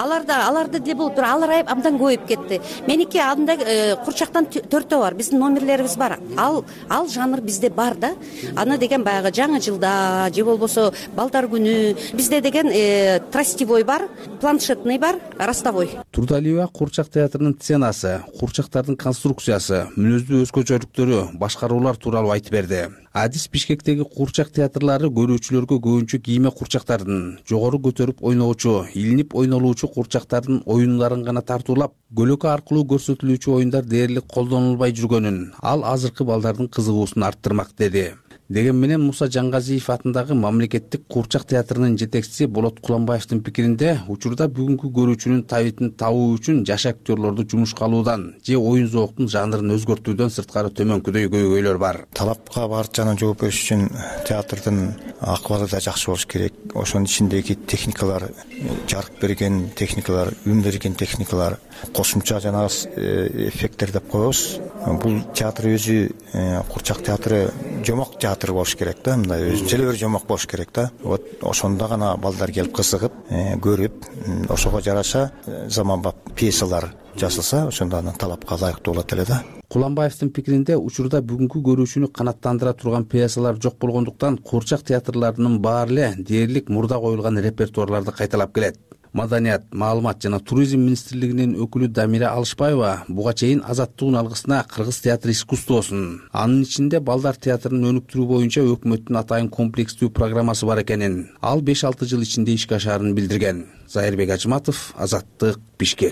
аларды деле болуп тур, алар абдан көбөйүп кетти. Меники анда курчактан 4төө бар, биздин номерлерибиз бар. Ал жанр бизде бар да. Аны деген баягы жаңы жылда же болбосо балдар күнү бизде деген тростевой бар, планшетный бар, ростовой. Турдалиева куурчак театрынын сценасы, куурчактардын конструкциясы, мүнөздүү өзгөчөлүктөрү, башкаруулар тууралуу айтып берди. Адис Бишкектеги куурчак театрлары көрүүчүлөргө көбүнчө кийме куурчактардын, жогору көтөрүп ойногучу, илинип ойнолуучу куурчактардын оюнларын гана тартуулап, көлөкө аркылуу көрсөтүлүүчү оюндар дээрлик колдонулбай жүргөнүн, ал азыркы балдардын кызыгуусун арттырмак деди. Деген менен Муса Жангазиев атындагы мамлекеттик куурчак театрынын жетекчиси Болот Куламбаевдин пикиринде, учурда бүгүнкү көрүүчүнүн табитин табуу үчүн жаш актерлорду жумушка алуудан же оюн зооктун жанрын өзгөртүүдөн сырткары төмөнкүдөй көйгөйлөр бар. Талапка барчаны жооп бериш үчүн театрдын акыбалы да жакшы болуш керек. Ошонун ичиндеги техникалар, жарык берген техникалар, үн берген техникалар, кошумча жанагы эффекттер деп коебуз. Бул театр өзү куурчак театры жомок театр болуш керек да, мындай өзүнчө бир жомок болуш керек да. Вот ошондо гана балдар келип кызыгып, көрүп, ошого жараша заманбап пьесалар жасалса, ошондо анын талапка ылайыктуу болот эле да. Куланбаевдин пикиринде учурда бүгүнкү көрүүчүнү канааттандыра турган пьесалар жок болгондуктан куурчак театрларынын баары эле дээрлик мурда коюлган репертуарларды кайталап келет. Маданият, маалымат жана туризм министрлигинин өкүлү Дамира Алышбаева буга чейин Азаттык алгысына кыргыз театр искусствосун, анын ичинде балдар театрын өнүктүрүү боюнча өкмөттүн атайын комплекстүү программасы бар экенин, ал 5-6 жыл ичинде ишке ашаарын билдирген. Зайырбек Ажыматов, Азаттык, Бишкек.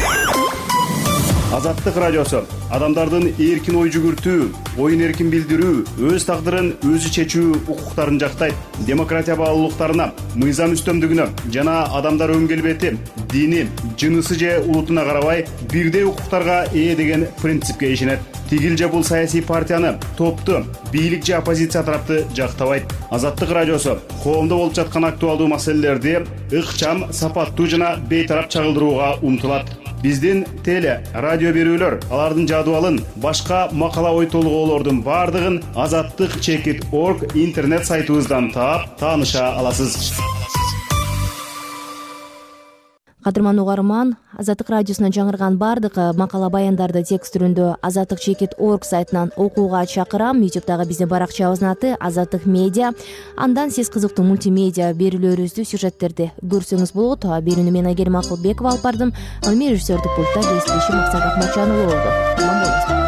Азаттык радиосу адамдардын эркин ой жүгүртүү, оюн эркин билдирүү, өз тагдырын өзү чечүү укуктарын жактайт. Демократия баалуулуктарына, мыйзам үстөмдүгүнө жана адамдар өң келбети, дини, жынысы же улутуна карабай бирдей укуктарга ээ деген принципке ишенет. Тигил же бул саясий партияны, топту, бийлик же оппозиция тарапты жактабайт. Азаттык радиосу коомдо болуп жаткан актуалдуу маселелерди ыкчам, сапаттуу жана бейтарап чагылдырууга умтулат. Биздин теле, радио берүүлөр, алардын жадыбалын, башка макала ой толгоолордун бардыгын azattik.org интернет сайтыбыздан таап, тааныша аласыз. Кадырман угарман, Азаттык радиосуна жаңырган бардык макала баяндарды текст түрүндө azattik.org сайтынан окууга чакырам. YouTube'дагы биздин баракчабыздын аты Азаттык медиа. Андан сиз кызыктуу мультимедиа берүүлөрүбүздү, сюжеттерди көрсөңүз болот. Берүүнү мен Айгерим Акылбекова алып бардым. Ал режиссердик пультта кесиптешим Максат Акматжанов болду. Аман болуңуздар.